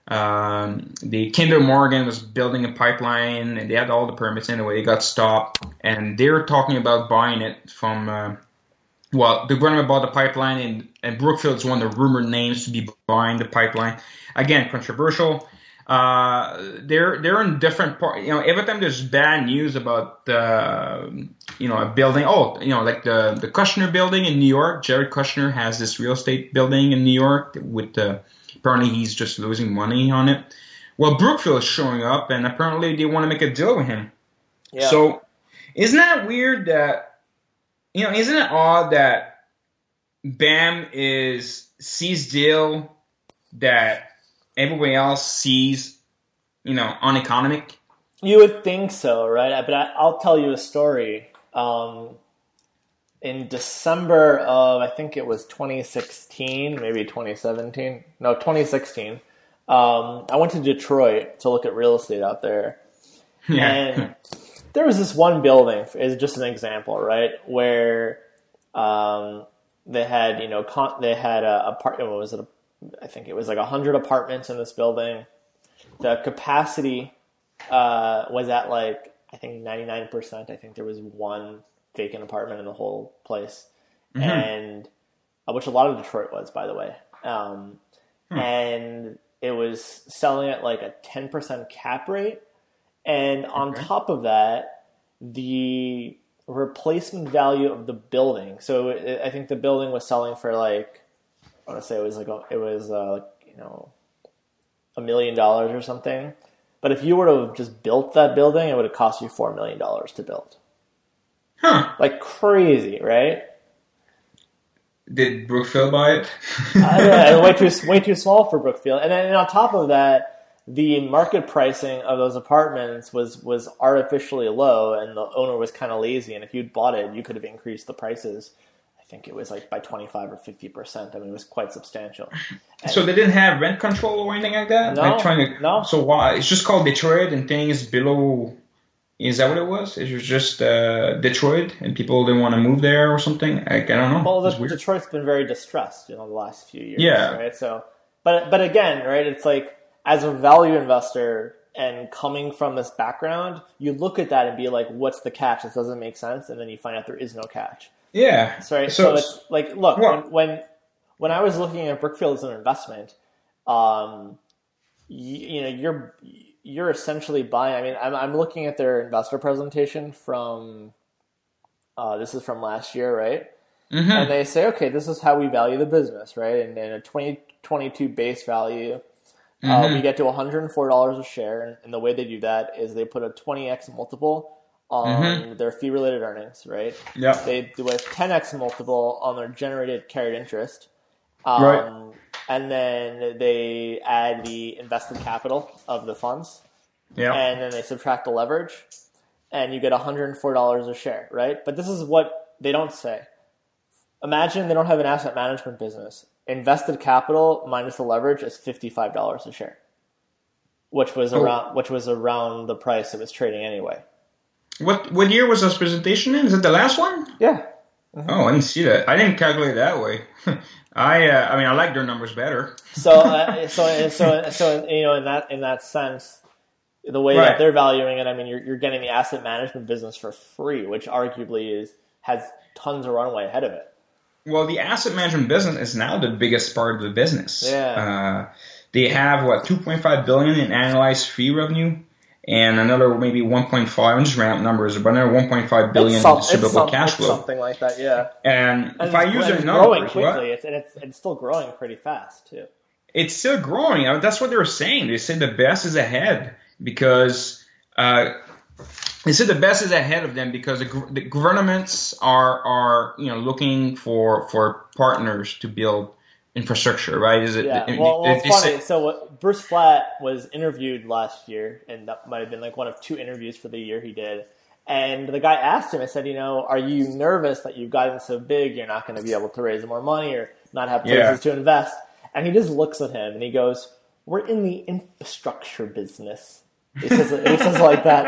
Um, the Kinder Morgan was building a pipeline, and they had all the permits anyway. It got stopped, and they were talking about buying it from uh, well, the government bought the pipeline, and, and Brookfield is one of the rumored names to be buying the pipeline. Again, controversial. Uh, they're they're in different part. You know, every time there's bad news about uh, you know a building. Oh, you know, like the the Kushner building in New York. Jared Kushner has this real estate building in New York. With uh, apparently he's just losing money on it. Well, Brookfield is showing up, and apparently they want to make a deal with him. Yeah. So, isn't that weird that? You know, isn't it odd that B A M is sees deal that everybody else sees, you know, uneconomic? You would think so, right? But I, I'll tell you a story. Um, in December of, I think it was twenty sixteen, maybe twenty seventeen. No, twenty sixteen. Um, I went to Detroit to look at real estate out there. Yeah. And there was this one building, is just an example, right, where um, they had, you know, con- they had a apartment. What was it? I think it was like a hundred apartments in this building. The capacity uh, was at like, I think ninety-nine percent. I think there was one vacant apartment in the whole place, Mm-hmm. and uh, which a lot of Detroit was, by the way. Um, hmm. And it was selling at like a ten percent cap rate, and on Okay. top of that, the replacement value of the building. So it, I think the building was selling for like, I want to say it was like a, it was uh, you know a million dollars or something. But if you were to have just built that building, it would have cost you four million dollars to build. Huh. Like crazy, right? Did Brookfield buy it? uh, yeah, way too way too small for Brookfield. And then and on top of that, the market pricing of those apartments was was artificially low, and the owner was kind of lazy. And if you'd bought it, you could have increased the prices. I think it was like by twenty-five or fifty percent. I mean, it was quite substantial. And so they didn't have rent control or anything like that? No, like trying to, no. So why? It's just called Detroit and things below. Is that what it was? It was just uh, Detroit and people didn't want to move there or something? I, I don't know. Well, It's the, weird. Detroit's been very distressed, you know, the last few years. Yeah. Right. So, but but again, right? It's like as a value investor and coming from this background, you look at that and be like, "What's the catch? This doesn't make sense." And then you find out there is no catch. Yeah. Sorry. So, So, it's like, look, What? when, when when I was looking at Brookfield as an investment, um, you, you know, you're you're essentially buying. I mean, I'm I'm looking at their investor presentation from. Uh, this is from last year, right? mhm. And they say, okay, this is how we value the business, right? And in a twenty twenty-two base value, uh, Mhm. we get to one hundred four dollars a share. And, and the way they do that is they put a twenty x multiple on Mhm. their fee-related earnings, right? Yeah. They do a ten x multiple on their generated carried interest. Um, Right. And then they add the invested capital of the funds. Yeah. And then they subtract the leverage. And you get one hundred four dollars a share, right? But this is what they don't say. Imagine they don't have an asset management business. Invested capital minus the leverage is fifty-five dollars a share, which was Oh. around which was around the price it was trading anyway. What what year was this presentation in? Is it the last one? Yeah. Oh, I didn't see that. I didn't calculate it that way. I uh, I mean, I like their numbers better. So uh, so so so you know in that in that sense, the way Right. that they're valuing it, I mean, you're you're getting the asset management business for free, which arguably is has tons of runway ahead of it. Well, the asset management business is now the biggest part of the business. Yeah. Uh, they have what two point five billion in annualized fee revenue, and another maybe one point five. I'm just round numbers, but another one point five billion It's, some, in it's, distributable some, cash it's flow. something like that, yeah. And, And if I it's, use and their it's growing numbers, quickly. what? It's, and it's it's still growing pretty fast too. It's still growing. I mean, that's what they were saying. They said the best is ahead because uh, they said the best is ahead of them because the, gr- the governments are are you know looking for for partners to build infrastructure, right? Is it? Yeah. they- Well, well they- it's they funny. said- So what, Bruce Flatt was interviewed last year, and that might have been like one of two interviews for the year he did. And the guy asked him, I said, you know, are you nervous that you've gotten so big you're not going to be able to raise more money or not have places Yeah. to invest? And he just looks at him and he goes, "We're in the infrastructure business." He says, he says like that.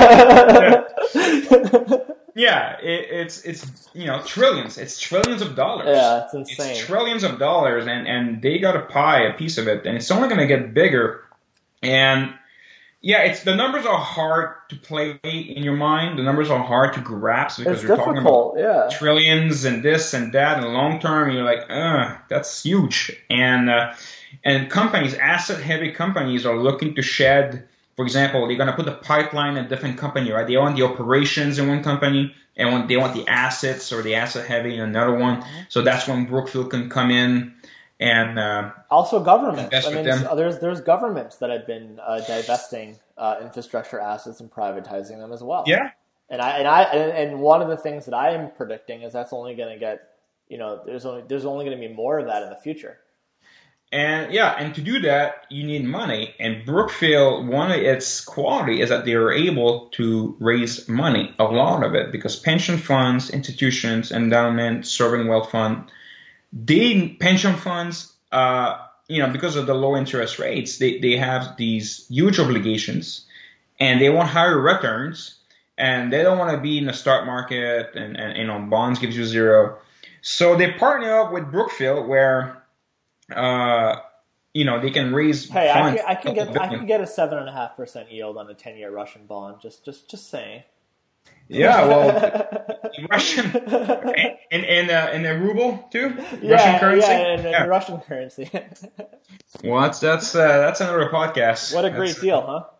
Yeah, it, it's it's you know trillions. It's trillions of dollars. Yeah, it's insane. It's trillions of dollars, and and they got a pie, a piece of it, and it's only going to get bigger. And yeah, it's the numbers are hard to play in your mind. The numbers are hard to grasp because It's you're talking about difficult, yeah. trillions and this and that. In the long term, you're like, uh, that's huge. And uh, and companies, asset-heavy companies, are looking to shed. For example, they're going to put the pipeline in a different company, right? They want the operations in one company, and when they want the assets or the asset-heavy in another one. So that's when Brookfield can come in and uh, Also, governments. invest I mean, with them. there's there's governments that have been uh, divesting uh, infrastructure assets and privatizing them as well. yeah. And I and I and, and one of the things that I am predicting is that's only going to get, you know, there's only there's only going to be more of that in the future. And yeah, and to do that, you need money. And Brookfield, one of its quality is that they are able to raise money, a lot of it, because pension funds, institutions, endowment, sovereign wealth fund, they pension funds, uh, you know, because of the low interest rates, they, they have these huge obligations, and they want higher returns, and they don't want to be in the stock market, and, and you know, bonds gives you zero. So they partner up with Brookfield, where Uh, you know, they can raise Hey, I funds. can, I can get I can get a seven and a half percent yield on a ten year Russian bond. Just just just saying. Yeah, well, Russian and and uh, and the ruble too. Yeah, Russian currency. yeah, and, and Yeah. Russian currency. Well, that's that's uh, that's another podcast. What a great That's- deal, huh?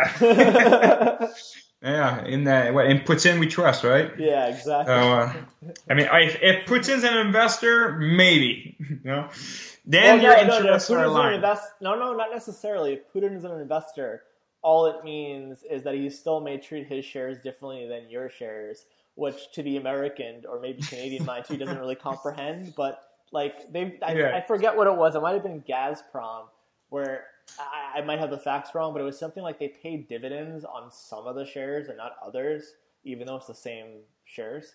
Yeah. Yeah. In that, what in Putin we trust, right? Yeah, exactly. So, uh, I mean, I, if Putin's an investor, maybe. You know, well, then no, your no, no, interests are Putin's an aligned. invest. No, no, not necessarily. If Putin is an investor, all it means is that he still may treat his shares differently than your shares, which to the American or maybe Canadian mind too doesn't really comprehend. But like they, I, Yeah. I forget what it was. It might have been Gazprom, where I, I might have the facts wrong, but it was something like they paid dividends on some of the shares and not others, even though it's the same shares.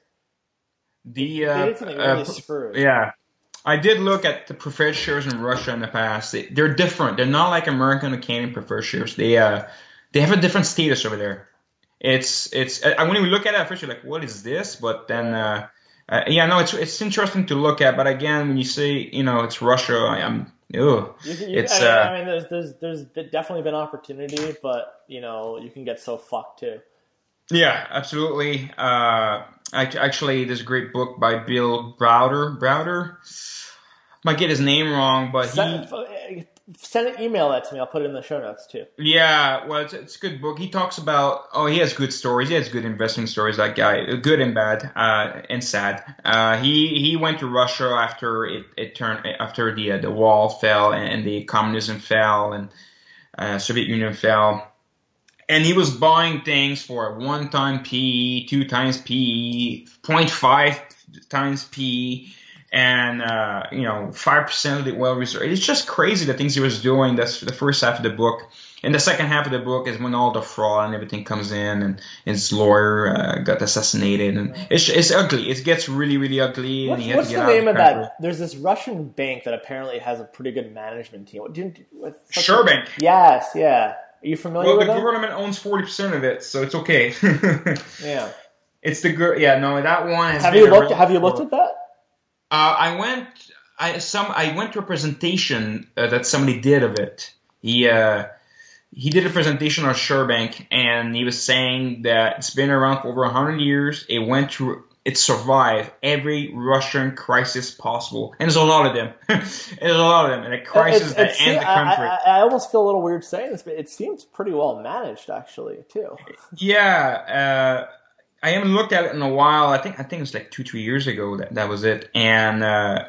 The They uh, did something really uh, screwed. yeah, I did look at the preferred shares in Russia in the past. They, they're different. They're not like American or Canadian preferred shares. They uh, they have a different status over there. It's it's uh, when you look at it at first, you're like, what is this? But then, uh, uh, yeah, no, it's it's interesting to look at. But again, when you say, you know, it's Russia, I am. Ew. You can, you, It's I, mean, uh, I mean, there's there's there's definitely been opportunity, but you know, you can get so fucked too. yeah, absolutely. Uh, act- actually, there's a great book by Bill Browder. Browder, might get his name wrong, but he. Send, send an email that to me. I'll put it in the show notes too. Yeah, well, it's, it's a good book. He talks about, oh, he has good stories. He has good investing stories, that guy, good and bad, uh, and sad. Uh, he, he went to Russia after it, it turned, after the, uh, the wall fell and, and the communism fell and, uh, Soviet Union fell. And he was buying things for one time P E, two times P E, zero point five times P E. And, uh, you know, five percent of the oil reserve. It's just crazy the things he was doing. That's the first half of the book. And the second half of the book is when all the fraud and everything comes in and his lawyer uh, got assassinated. And it's it's ugly. It gets really, really ugly. What's, and he had what's to get the out name of of the country. that? There's this Russian bank that apparently has a pretty good management team. What, didn't, what, Sherbank. Yes, yeah. Are you familiar Well, with the them? government owns forty percent of it, so it's okay. Yeah. It's the good. Yeah, no, that one has Have been you a looked? real- Have you looked at that? Uh, I went. I some. I went to a presentation uh, that somebody did of it. He uh, he did a presentation on Sherbank, and he was saying that it's been around for over a hundred years. It went through. It survived every Russian crisis possible, and there's a lot of them. There's a lot of them, and a crisis It's- that it's- ends the I- country. I, I, I almost feel a little weird saying this, but it seems pretty well managed, actually, too. Yeah, uh, I haven't looked at it in a while. I think I think it was like two, three years ago that that was it. And uh,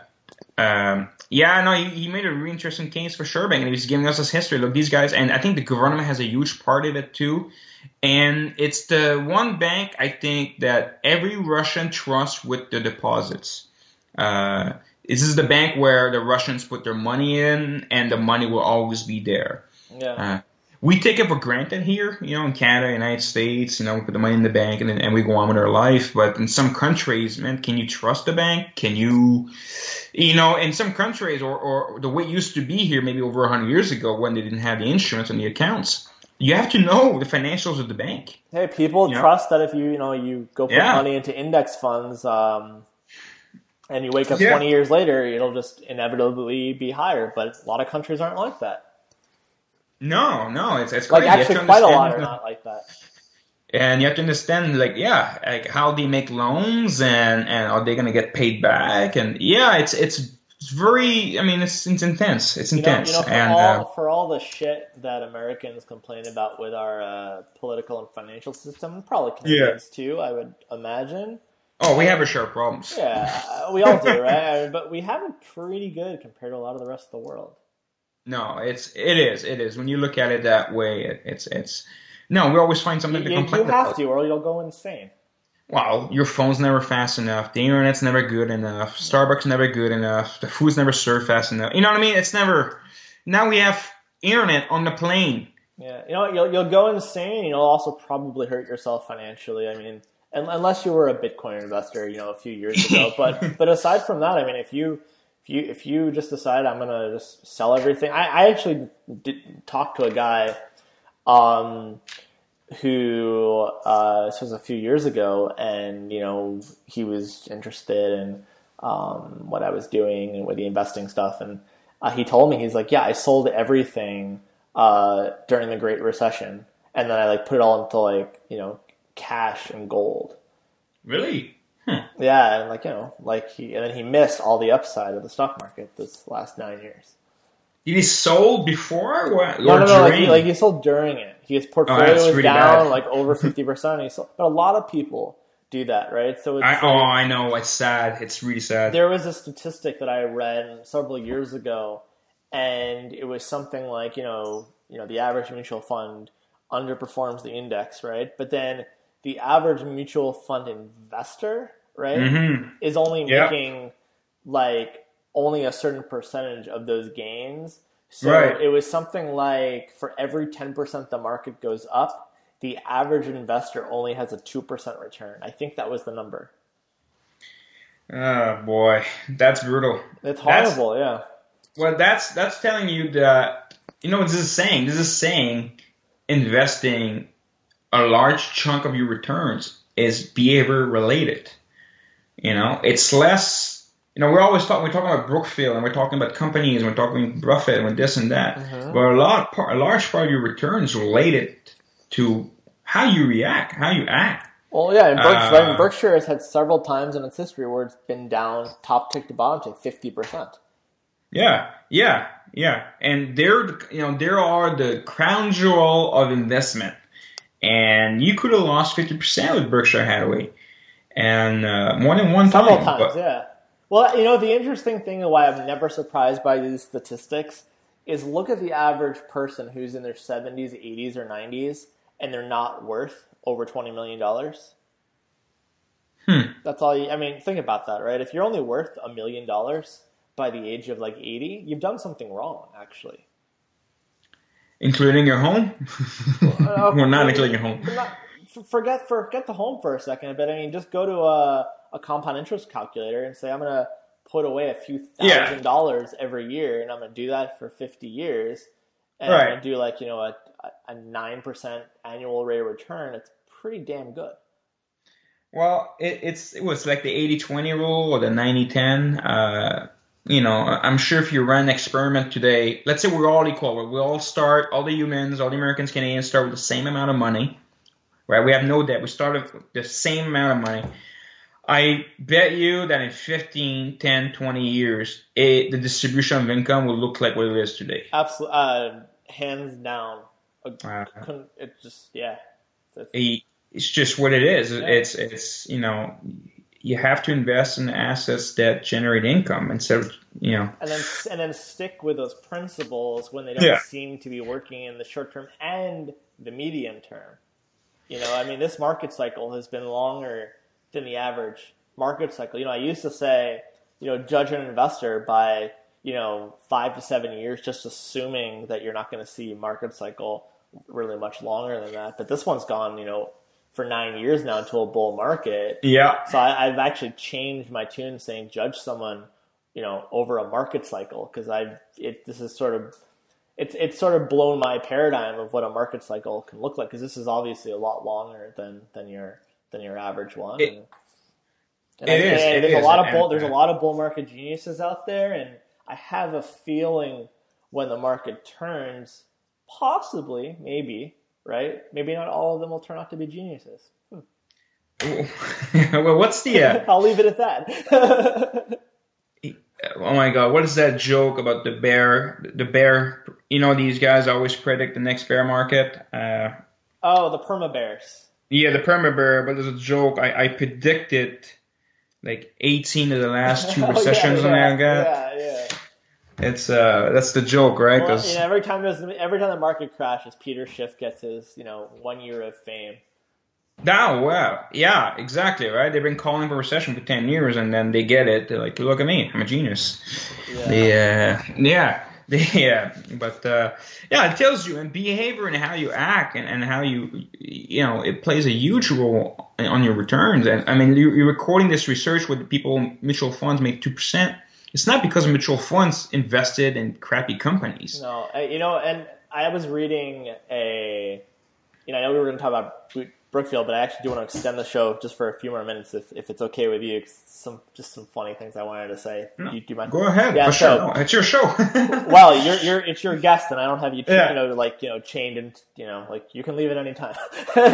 um, yeah, no, he, he made a really interesting case for Sherbank, and he was giving us his history. Look, these guys, and I think the government has a huge part of it too. And it's the one bank I think that every Russian trusts with the deposits. Uh, this is the bank where the Russians put their money in, and the money will always be there. Yeah. Uh, we take it for granted here, you know, in Canada, United States, you know, we put the money in the bank and, and we go on with our life. But in some countries, man, can you trust the bank? Can you, you know, in some countries, or, or the way it used to be here maybe over one hundred years ago when they didn't have the insurance and the accounts, you have to know the financials of the bank. Hey, people You know? trust that if you, you know, you go put Yeah. money into index funds, um, and you wake up Yeah. twenty years later, it'll just inevitably be higher. But a lot of countries aren't like that. No, no, it's it's Like, crazy. You have actually, to quite a lot understand- are not like that. And you have to understand, like, yeah, like how they make loans and, and are they going to get paid back? And yeah, it's it's it's very, I mean, it's it's intense. It's You know, intense. you know, for and all uh, for all the shit that Americans complain about with our uh, political and financial system, probably Canadians too, I would imagine. oh, we have our share of problems. Yeah, uh, we all do, right? But we have it pretty good compared to a lot of the rest of the world. No, it's it is it is when you look at it that way, it, it's it's no. We always find You, something to you, complain you have about. to, or you'll go insane. Well, your phone's never fast enough. The internet's never good enough. Starbucks never good enough. The food's never served fast enough. You know what I mean? It's never. Now we have internet on the plane. Yeah, you know, you'll you'll go insane. You'll also probably hurt yourself financially. I mean, un- unless you were a Bitcoin investor, you know, a few years ago. But but aside from that, I mean, if you if you if you just decide I'm gonna just sell everything, I, I actually did talk to a guy, um, who uh, this was a few years ago, and you know, he was interested in um what I was doing and with the investing stuff, and uh, he told me, he's like, yeah, I sold everything uh, during the Great Recession, and then I like put it all into like, you know, cash and gold. Really? Hmm. Yeah, and like, you know, like he, and then he missed all the upside of the stock market this last nine years. Did he sold before or, or no, no, no, during? like he, like he sold during it. His portfolio oh, was really down bad. like over fifty percent. He sold, but a lot of people do that, right? So it's I, like, oh, I know. It's sad. It's really sad. There was a statistic that I read several years ago, and it was something like, you know, you know, the average mutual fund underperforms the index, right? But then the average mutual fund investor, right, mm-hmm. is only yep. making like only a certain percentage of those gains. So right. it was something like for every ten percent the market goes up, the average investor only has a two percent return. I think that was the number. Oh, boy. That's brutal. It's horrible, that's, yeah. Well, that's that's telling you that, you know what this is saying? This is saying investing a large chunk of your returns is behavior related. You know, it's less... You know, we're always talking. We're talking about Brookfield, and we're talking about companies, and we're talking Buffett, and this and that. Mm-hmm. But a lot, a large part of your returns related to how you react, how you act. Well, yeah, and Berkshire, uh, right? Berkshire has had several times in its history where it's been down top tick to bottom to fifty percent. Yeah, yeah, yeah, and they're, you know, there are the crown jewel of investment, and you could have lost fifty percent with Berkshire Hathaway, and uh, more than one several time. Several times, but, yeah. Well, you know, the interesting thing and why I'm never surprised by these statistics is look at the average person who's in their seventies, eighties, or nineties, and they're not worth over twenty million dollars. Hmm. That's all you, I mean, think about that, right? If you're only worth a million dollars by the age of like eighty, you've done something wrong, actually. Including your home? uh, Well, not including your home. Not, forget, forget the home for a second, but I mean, just go to a... a compound interest calculator and say, I'm going to put away a few thousand yeah. dollars every year, and I'm going to do that for fifty years, and right. I'm going to do like, you know, a, a nine percent annual rate of return. It's pretty damn good. Well, it, it's, it was like the eighty twenty rule or the ninety ten. Uh, you know, I'm sure if you run an experiment today, let's say we're all equal. We all start, all the humans, all the Americans, Canadians start with the same amount of money, right? We have no debt. We start with the same amount of money. I bet you that in fifteen, ten, twenty years, it, the distribution of income will look like what it is today. Absolutely. Uh, hands down. Uh, it's just, yeah. It's, it's just what it is. Yeah. It's, it's, you know, you have to invest in assets that generate income instead of, you know. And then, and then stick with those principles when they don't yeah. seem to be working in the short term and the medium term. You know, I mean, this market cycle has been longer than the average market cycle. You know, I used to say, you know, judge an investor by, you know, five to seven years, just assuming that you're not going to see market cycle really much longer than that. But this one's gone, you know, for nine years now into a bull market. Yeah. So I, I've actually changed my tune saying judge someone, you know, over a market cycle, because I've, it, this is sort of, it's, it's sort of blown my paradigm of what a market cycle can look like, because this is obviously a lot longer than, than your, than your average one. It, and, and it I, is. And it there's is. a lot of and, bull, there's a lot of bull market geniuses out there, and I have a feeling when the market turns, possibly, maybe, right? Maybe not all of them will turn out to be geniuses. Hmm. Well, what's the? Uh, I'll leave it at that. Oh my God, what is that joke about the bear? The bear, you know, these guys always predict the next bear market. Uh, oh, the perma bears. Yeah, the perma bear. But there's a joke. I, I predicted like eighteen of the last two recessions, oh, yeah, and yeah, I got. Yeah, yeah. It's uh, that's the joke, right? Well, you know, every time there's every time the market crashes, Peter Schiff gets his, you know, one year of fame. Oh, wow. Yeah, exactly, right? They've been calling for recession for ten years, and then they get it. They're like, look at me. I'm a genius. Yeah. They, uh, yeah. They, yeah. But, uh, yeah, it tells you in behavior and how you act and, and how you, you know, it plays a huge role on your returns. And, I mean, you're recording this research with people, mutual funds make two percent. It's not because mutual funds invested in crappy companies. No, you know, and I was reading a, you know, I know we were going to talk about boot, Brookfield, but I actually do want to extend the show just for a few more minutes, if, if it's okay with you. Some just some funny things I wanted to say. No, you, do you mind? Go ahead. Yeah, for so, sure. No, it's your show. Well, you're you're it's your guest, and I don't have you, Yeah. you know, like you know, chained and you know, like you can leave at any time.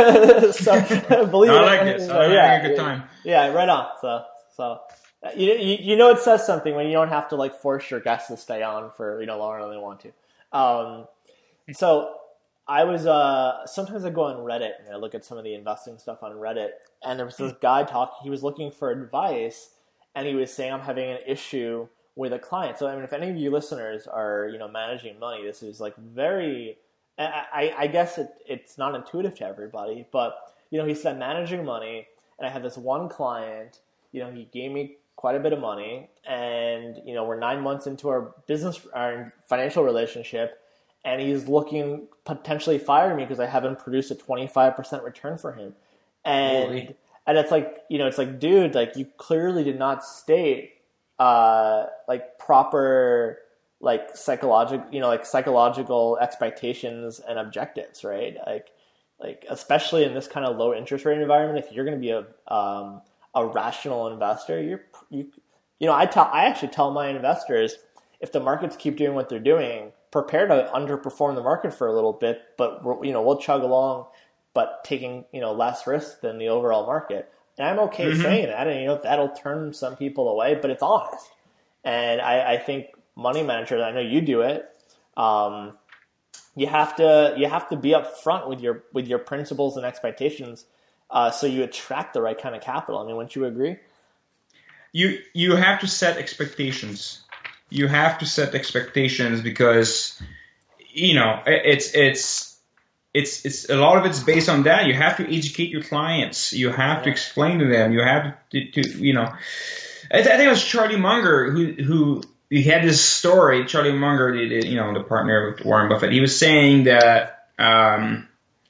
So believe I it. like this. So, I'm yeah, having a good time. Yeah, right on. So so you, you you know it says something when you don't have to like force your guests to stay on for you know longer than they want to. Um, so. I was uh sometimes I go on Reddit and I look at some of the investing stuff on Reddit, and there was this guy talking. He was looking for advice, and he was saying, "I'm having an issue with a client." So I mean, if any of you listeners are you know managing money, this is like very. I, I, I guess it, it's not intuitive to everybody, but you know, he said managing money, and I had this one client. You know, he gave me quite a bit of money, and you know, we're nine months into our business, our financial relationship. And he's looking potentially fire me because I haven't produced a twenty-five percent return for him. And Holy. and it's like, you know, it's like, dude, like you clearly did not state uh, like proper like psychological, you know, like psychological expectations and objectives, right? Like like especially in this kind of low interest rate environment, if you're going to be a um, a rational investor, you're you you know, I tell I actually tell my investors, if the markets keep doing what they're doing, prepare to underperform the market for a little bit, but we're, you know, we'll chug along, but taking, you know, less risk than the overall market. And I'm okay mm-hmm. saying that, and you know, that'll turn some people away, but it's honest. And I, I think money managers, I know you do it. Um, you have to, you have to be upfront with your, with your principles and expectations, uh, so you attract the right kind of capital. I mean, wouldn't you agree? You, you have to set expectations. You have to set expectations because, you know, it's it's it's it's a lot of it's based on that. You have to educate your clients. You have to explain to them. You have to, to you know, I, th- I think it was Charlie Munger who who he had this story. Charlie Munger, the, the, you know, the partner with Warren Buffett. He was saying that um,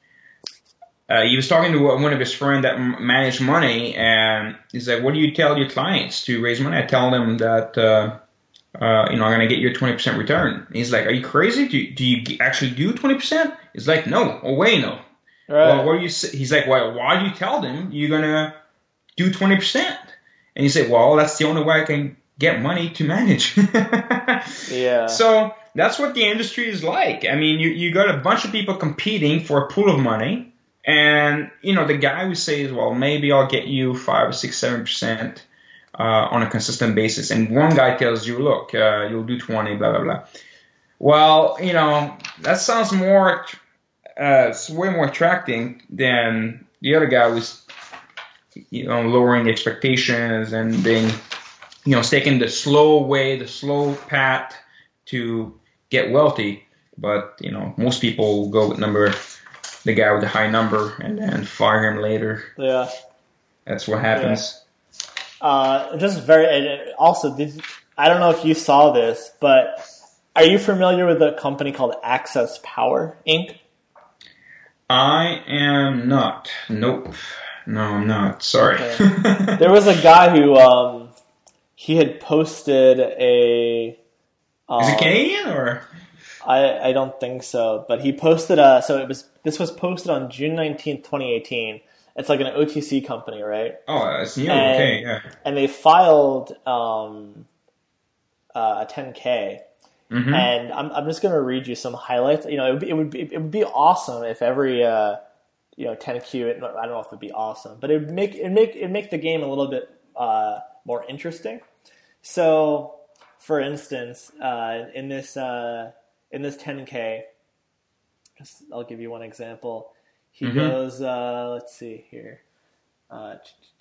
uh, he was talking to one of his friends that managed money, and he's like, "What do you tell your clients to raise money?" I tell them that. Uh, Uh, you know, I'm going to get you a twenty percent return. And he's like, are you crazy? Do, do you actually do twenty percent? He's like, no, oh, way no. Right. Well, what do you say? He's like, well, why do you tell them you're going to do twenty percent? And you say, well, that's the only way I can get money to manage. Yeah. So that's what the industry is like. I mean, you, you got a bunch of people competing for a pool of money. And, you know, the guy who says, well, maybe I'll get you five or six, seven percent. Uh, on a consistent basis, and one guy tells you, look, uh, you'll do twenty, blah, blah, blah. Well, you know, that sounds more, uh, it's way more attracting than the other guy who's, you know, lowering expectations and being, you know, taking the slow way, the slow path to get wealthy. But, you know, most people go with number, the guy with the high number and then fire him later. Yeah. That's what happens. Yeah. Uh, just very, and also, did, I don't know if you saw this, but are you familiar with a company called Access Power Incorporated? I am not. Nope. No, I'm not. Sorry. Okay. There was a guy who, um, he had posted a... Um, Is it Canadian or? I, I don't think so, but he posted a, so it was, this was posted on June nineteenth, twenty eighteen. It's like an O T C company, right? Oh, that's new. And, okay, yeah. And they filed um, uh, a ten K, mm-hmm. and I'm I'm just gonna read you some highlights. You know, it would be, it would be it would be awesome if every uh, you know ten Q. It, I don't know if it'd be awesome, but it would make it make it make the game a little bit uh, more interesting. So, for instance, uh, in this uh, in this ten K, just, I'll give you one example. He mm-hmm. goes, uh, let's see here. Uh,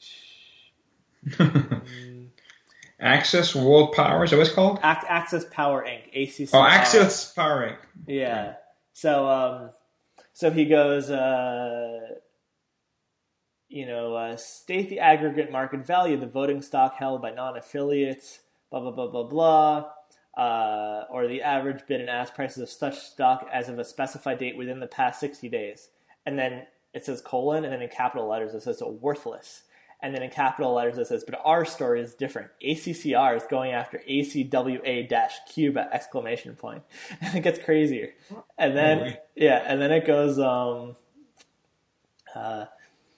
Access World Power, is that what it's called? Ac- Access Power Incorporated. A C C. Oh, Access Power Incorporated. Yeah. Right. So, um, so he goes, uh, you know, uh, state the aggregate market value of the voting stock held by non-affiliates, blah, blah, blah, blah, blah. Uh, or the average bid and ask prices of such stock as of a specified date within the past sixty days. And then it says colon, and then in capital letters it says worthless. And then in capital letters it says, but our story is different. A C C R is going after A C W A-cube at exclamation point. And it gets crazier. And then, oh, yeah, and then it goes, um, uh,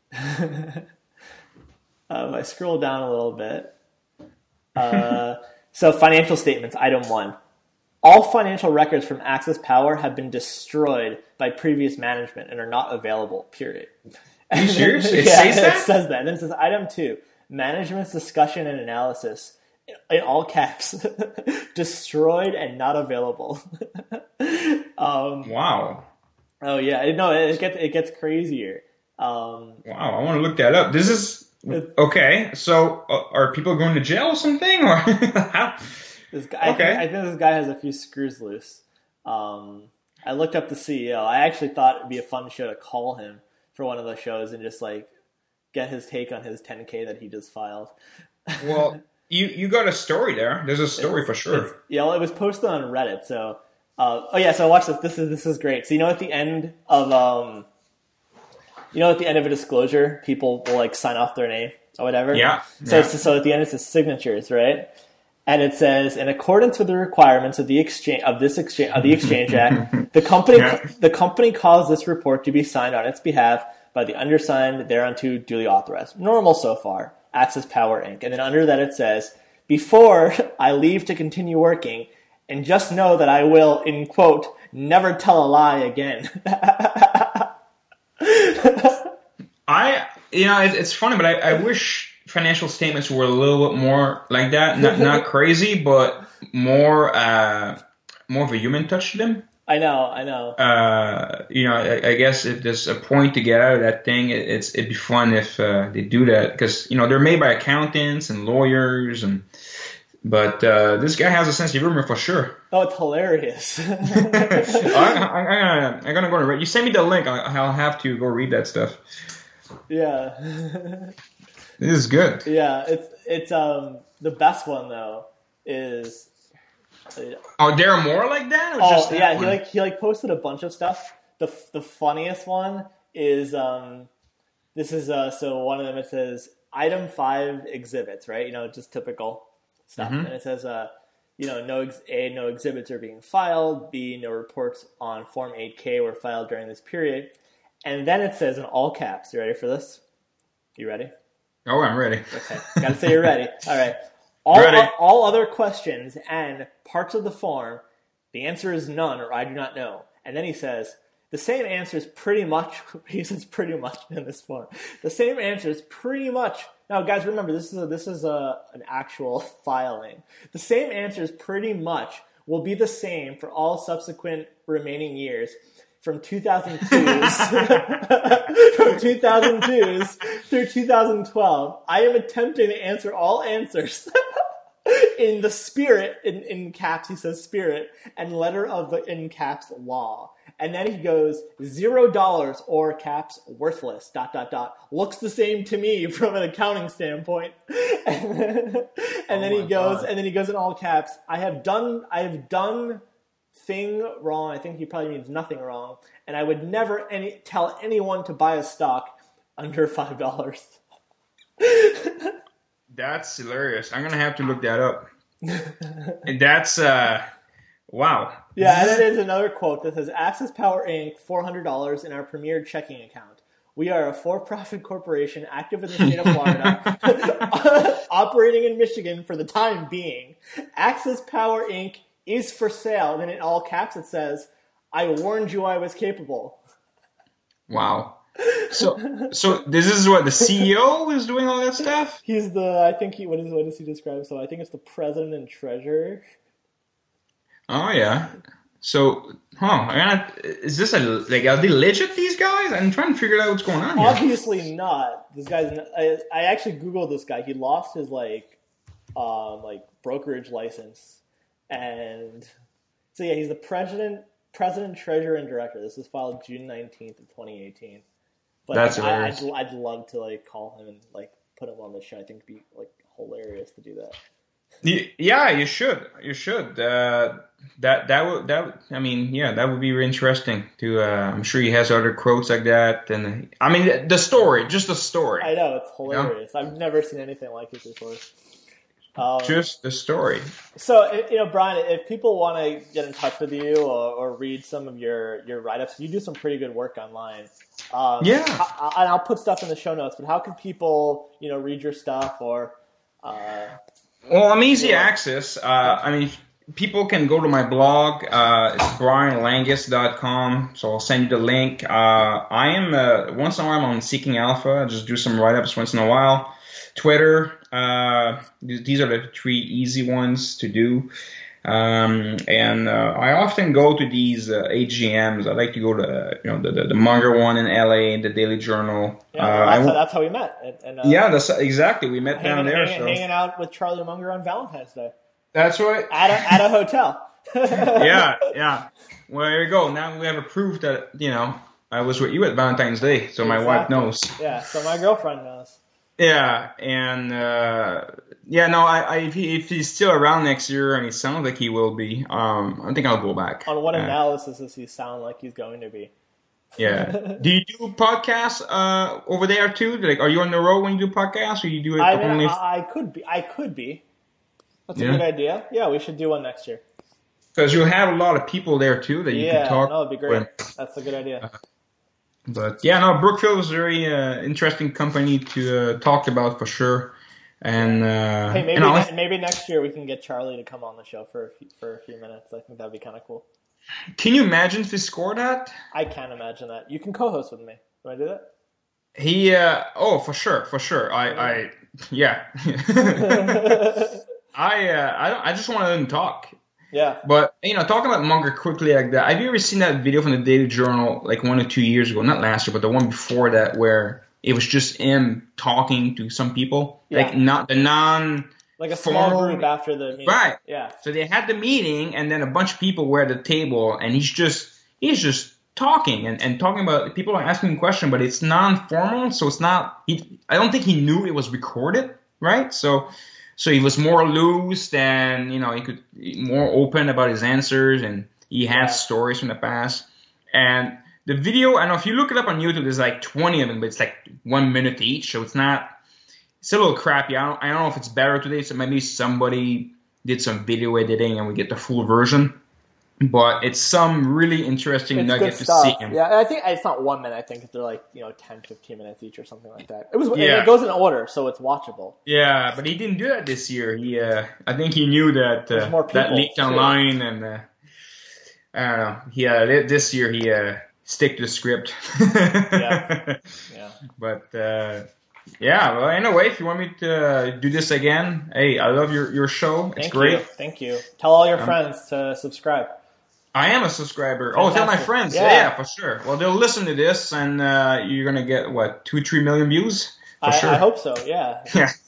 um, I scroll down a little bit. Uh, so financial statements, item one. All financial records from Access Power have been destroyed by previous management and are not available, period. Are you serious? It yeah, says that? It says that. And then it says item two, management's discussion and analysis, in all caps, destroyed and not available. um, wow. Oh yeah, no, it gets it gets crazier. Um, wow, I want to look that up. This is okay. So, uh, are people going to jail or something, or how? This guy, okay. I, I think this guy has a few screws loose. Um, I looked up the C E O. I actually thought it'd be a fun show to call him for one of those shows and just like get his take on his ten K that he just filed. Well, you you got a story there. There's a story it's, for sure. Yeah, well, it was posted on Reddit. So, uh, oh yeah, so watch this. This is this is great. So you know, at the end of um, you know, at the end of a disclosure, people will like sign off their name or whatever. Yeah. So yeah. It's, so at the end it says signatures, right? And it says, in accordance with the requirements of the exchange of this exchange of the Exchange Act, the company Yeah. the company caused this report to be signed on its behalf by the undersigned thereunto duly authorized. Normal so far. Access Power Incorporated. And then under that it says, before I leave to continue working, and just know that I will, in quote, never tell a lie again. I, you know, it, it's funny, but I, I wish financial statements were a little bit more like that. Not not crazy, but more uh, more of a human touch to them. I know, I know. Uh, you know, I, I guess if there's a point to get out of that thing, it, it's it'd be fun if uh, they do that, because you know they're made by accountants and lawyers, and but uh, this guy has a sense of humor for sure. Oh, it's hilarious. I, I, I, I, I'm gonna go to read. You send me the link. I, I'll have to go read that stuff. Yeah. This is good. Yeah, it's it's um the best one though is. Oh, there are more like that? Or Oh just that yeah, one? he like he like posted a bunch of stuff. The the funniest one is um this is uh so one of them, it says item five exhibits, right? You know, just typical stuff. Mm-hmm. And it says uh you know, no ex- A, no exhibits are being filed, B, no reports on Form eight K were filed during this period. And then it says in all caps, you ready for this? You ready? Oh, I'm ready. Okay. Gotta say you're ready. All right. All, Ready. all other questions and parts of the form, the answer is none or I do not know. And then he says, the same answer is pretty much, he says pretty much in this form. The same answer is pretty much, now guys remember, this is a, this is a, an actual filing. The same answer is pretty much will be the same for all subsequent remaining years. From two thousand twos, from two thousand twos through two thousand twelve, I am attempting to answer all answers in the spirit, in, in caps, he says spirit, and letter of the in caps law. And then he goes, zero dollars or caps worthless, dot, dot, dot. Looks the same to me from an accounting standpoint. And then, and then Oh he my goes, God. and then he goes in all caps, I have done, I have done thing wrong. I think he probably means nothing wrong. And I would never any tell anyone to buy a stock under five dollars. That's hilarious. I'm gonna have to look that up. And that's uh, wow. Yeah, and then there's another quote that says, Access Power Incorporated, four hundred dollars in our premier checking account. We are a for-profit corporation active in the state of Florida, operating in Michigan for the time being. Access Power Incorporated is for sale. And then in all caps it says, I warned you I was capable. Wow. So, so this is what the C E O is doing all that stuff. He's the, I think he, what is, what does he describe? So I think it's the president and treasurer. Oh yeah. So, huh? I gotta, is this a like? Are they legit? These guys? I'm trying to figure out what's going on here. Obviously not. This guy's, not, I, I actually Googled this guy. He lost his like, um, like brokerage license. And so yeah, he's the president, president, treasurer, and director. This was filed June nineteenth of twenty eighteen. But That's like, I, hilarious. I'd, I'd love to like call him and like put him on the show. I think it'd be like hilarious to do that. Y- Yeah, you should. You should. Uh, that that would that. Would, I mean, yeah, that would be really interesting. To uh, I'm sure he has other quotes like that. And I mean, the story, just the story, I know, it's hilarious. I've never seen anything like it before. Um, just the story. So, you know, Brian, if people want to get in touch with you or, or read some of your, your write-ups, you do some pretty good work online. Um, Yeah. how, and I'll put stuff in the show notes. But how can people, you know, read your stuff or? Uh, Well, I'm easy access. Uh, I mean, people can go to my blog. Uh, it's brian langus dot com. So I'll send you the link. Uh, I am uh, once in a while I'm on Seeking Alpha. I just do some write-ups once in a while. Twitter. Uh, these are the three easy ones to do. Um, and uh, I often go to these uh, A G Ms. I like to go to you know the, the, the Munger one in L A, the Daily Journal. Yeah, uh, well, that's, I, how, that's how we met. And, and, uh, yeah, that's exactly. We met hanging, down there. hanging, so. hanging out with Charlie Munger on Valentine's Day That's right. at a at a hotel. yeah, yeah. Well, there you go. Now we have a proof that you know I was with you at Valentine's Day, so my Exactly. wife knows. Yeah, so my girlfriend knows. Yeah, and uh, yeah, no, I, I if, he, if he's still around next year, and he sounds like he will be, um, I think I'll go back. On what uh, analysis does he sound like he's going to be? Yeah. Do you do podcasts uh, over there too? Like, are you on the road when you do podcasts, or you do it I mean, only? I, I could be. I could be. That's a Yeah. good idea. Yeah, we should do one next year. Because you have a lot of people there too that you Yeah, can talk. no, it'd be great. with. That's a good idea. But yeah, no, Brookfield was a very uh, interesting company to uh, talk about for sure. And uh, Hey, maybe and I was- ne- maybe next year we can get Charlie to come on the show for a few, for a few minutes. I think that'd be kind of cool. can you imagine if he scored that? I can't imagine that. You can co-host with me. Do I do that? He, uh, oh, for sure, for sure. I, I, yeah. I, uh, I, don't, I just want to let him talk. Yeah. But, you know, talking about Munger quickly like that, have you ever seen that video from the Daily Journal like one or two years ago? Not last year, but the one before that where it was just him talking to some people? Yeah. Like, not the non... Like a small Formal- group after the meeting. Right. Yeah. So they had the meeting, and then a bunch of people were at the table, and he's just he's just talking and, and talking about people are asking a question, but it's non-formal, so it's not. He, I don't think he knew it was recorded, right? So so he was more loose than you know he could more open about his answers, and he had Yeah. stories from the past. And the video, I don't know if you look it up on YouTube, there's like twenty of them, but it's like one minute each, so it's not. It's a little crappy. I don't, I don't know if it's better today, so maybe somebody did some video editing and we get the full version. But it's some really interesting It's nugget good to stuff. see him. Yeah, I think it's not one minute. I think they're like, you know, ten, fifteen minutes each or something like that. It was. Yeah. It goes in order, so it's watchable. Yeah, but he didn't do that this year. He, uh, I think he knew that There's uh, more that people, leaked too. online, and uh, I don't know. He, uh, this year he uh, stick to the script. Yeah. Yeah. But uh, yeah, well, anyway, if you want me to uh, do this again, hey, I love your, your show. It's Thank great. you. Thank you. Tell all your Um, friends to subscribe. I am a subscriber. Oh, tell my Fantastic. friends. Yeah. Yeah. yeah, for sure. Well, they'll listen to this, and uh, you're gonna get what two, three million views for I, sure. I hope so. Yeah.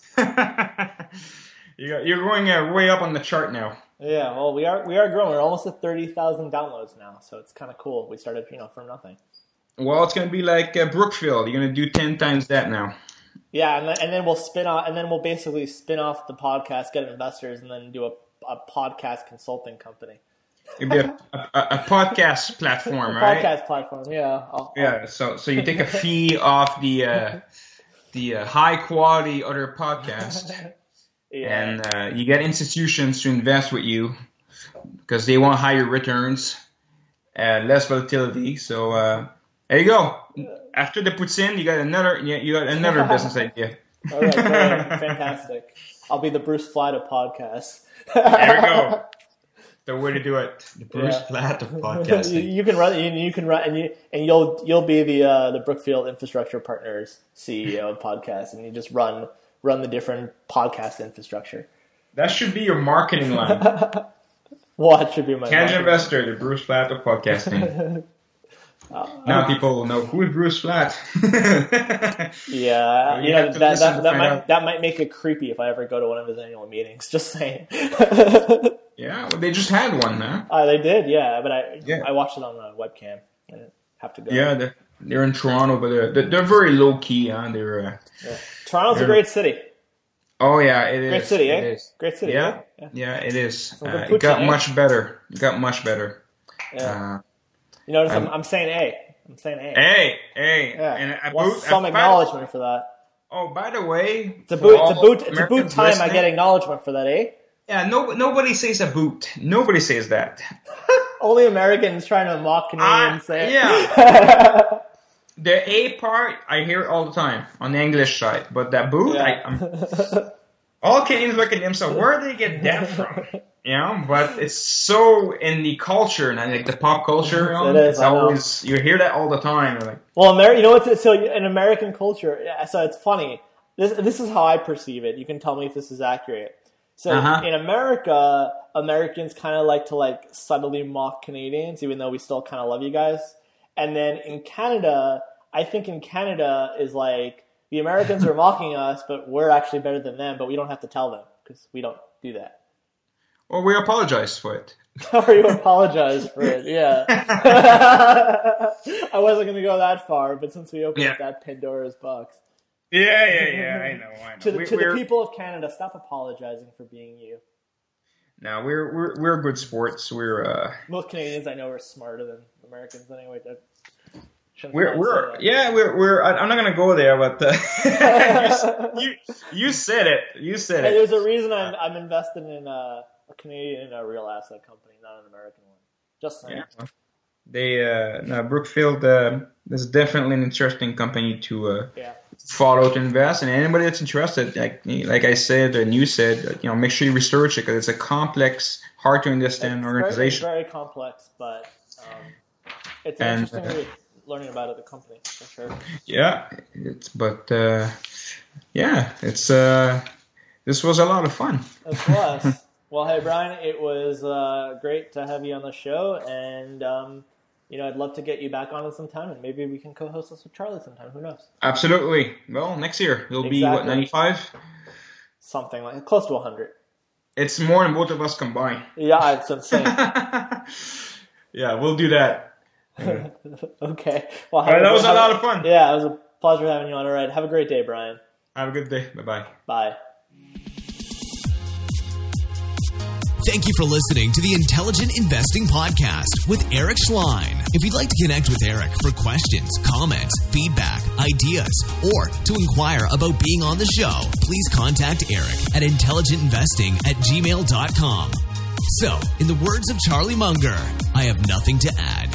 Yeah. you're you're going uh, way up on the chart now. Yeah. Well, we are we are growing. We're almost at thirty thousand downloads now, so it's kind of cool. We started, you know, from nothing. Well, it's gonna be like uh, Brookfield. You're gonna do ten times that now. Yeah, and then, and then we'll spin off, and then we'll basically spin off the podcast, get investors, and then do a, a podcast consulting company. It'll be a, a, a podcast platform, right? Podcast platform, yeah. I'll, Yeah. So so you take a fee off the uh, the uh, high quality other podcast. yeah. And uh, you get institutions to invest with you because they want higher returns, uh, less volatility. So uh, there you go. After the puts in, you got another. You you got another business idea. All right, great. Fantastic. I'll be the Bruce Flatt of podcasts. There we go. The way to do it. The Bruce Yeah. Flatt of you, podcasting. you can run. You, you can run, and you and you'll you'll be the uh, the Brookfield Infrastructure Partners C E O of podcasts, and you just run run the different podcast infrastructure. That should be your marketing line. What should be my Canada marketing? Investor, the Bruce Flatt of podcasting. Now people will know who is Bruce Flatt. Yeah, You you have know to that listen that, to that find might out. that might make it creepy if I ever go to one of his annual meetings. Just saying. Yeah, well, they just had one, huh? Uh, they did, yeah, but I Yeah. I watched it on the webcam. I didn't have to go. Yeah, they're, they're in Toronto, but they're, they're, they're very low key, huh? They're. Uh, Yeah. Toronto's a They're- great city. oh yeah, it is. Great city, it eh? is. Great city, Yeah, eh? Yeah. yeah, it is. Some Uh, good it got poutine, eh? much better. It got much better. Yeah. Uh, You notice I'm, I'm- I'm saying A. I'm saying A. hey, hey, Yeah. and a Want boot, some uh, by- acknowledgement for that. Oh, by the way, It's a for boot. It's a all boot. It's a boot Americans time. I listening- get acknowledgement for that, eh? Yeah, no, nobody says a boot. Nobody says that. Only Americans trying to mock Canadians I- say. it. yeah. the A part, I hear it all the time on the English side, but that boot, Yeah. I, I'm, all Canadians look at themselves. Where do they get that from? You know, but it's so in the culture, and like the pop culture. You know, It is, it's I know. always you hear that all the time. You're like, Well, Amer- you know what's so in American culture? yeah, So it's funny. This this is how I perceive it. You can tell me if this is accurate. So Uh-huh. in America, Americans kind of like to like subtly mock Canadians, even though we still kind of love you guys. And then in Canada, I think in Canada is like the Americans are mocking us, but we're actually better than them. But we don't have to tell them because we don't do that. well, we apologize for it. Or you apologize for it, yeah. I wasn't going to go that far, but since we opened Yeah. up that Pandora's box. Yeah, yeah, yeah. I know, I know. To the, We- to the we're- people of Canada, stop apologizing for being you. No, we're we're we're good sports. We're uh, Most Canadians I know are smarter than Americans anyway. That shouldn't we're really we're say that. yeah, we're we're. I- I'm not gonna go there, but uh, you, you you said it. You said Hey, it. there's a reason I'm I'm invested in a, a Canadian a real asset company, not an American one. Just saying. Yeah. They uh, no, Brookfield uh, is definitely an interesting company to uh, Yeah. follow to invest, and anybody that's interested, like like I said and you said, you know, make sure you research it because it's a complex, hard to understand It's organization. Very, very complex, but um, it's an And, interesting uh, read, learning about it, the company, for sure. Yeah, it's but uh, yeah, it's uh, this was a lot of fun. It was. Well, hey, Brian, it was uh, great to have you on the show, and um, you know, I'd love to get you back on it sometime, and maybe we can co-host this with Charlie sometime. Who knows? Absolutely. Well, next year you'll be what Exactly. ninety-five. Something like close to one hundred. It's more than both of us combined. Yeah, it's insane. Yeah, we'll do that. Okay. Well, All right, that was a have- lot of fun. Yeah, it was a pleasure having you on. All right, have a great day, Brian. Have a good day. Bye bye. Bye. Thank you for listening to the Intelligent Investing Podcast with Eric Schlein. If you'd like to connect with Eric for questions, comments, feedback, ideas, or to inquire about being on the show, please contact Eric at intelligentinvesting at gmail dot com. So, in the words of Charlie Munger, I have nothing to add.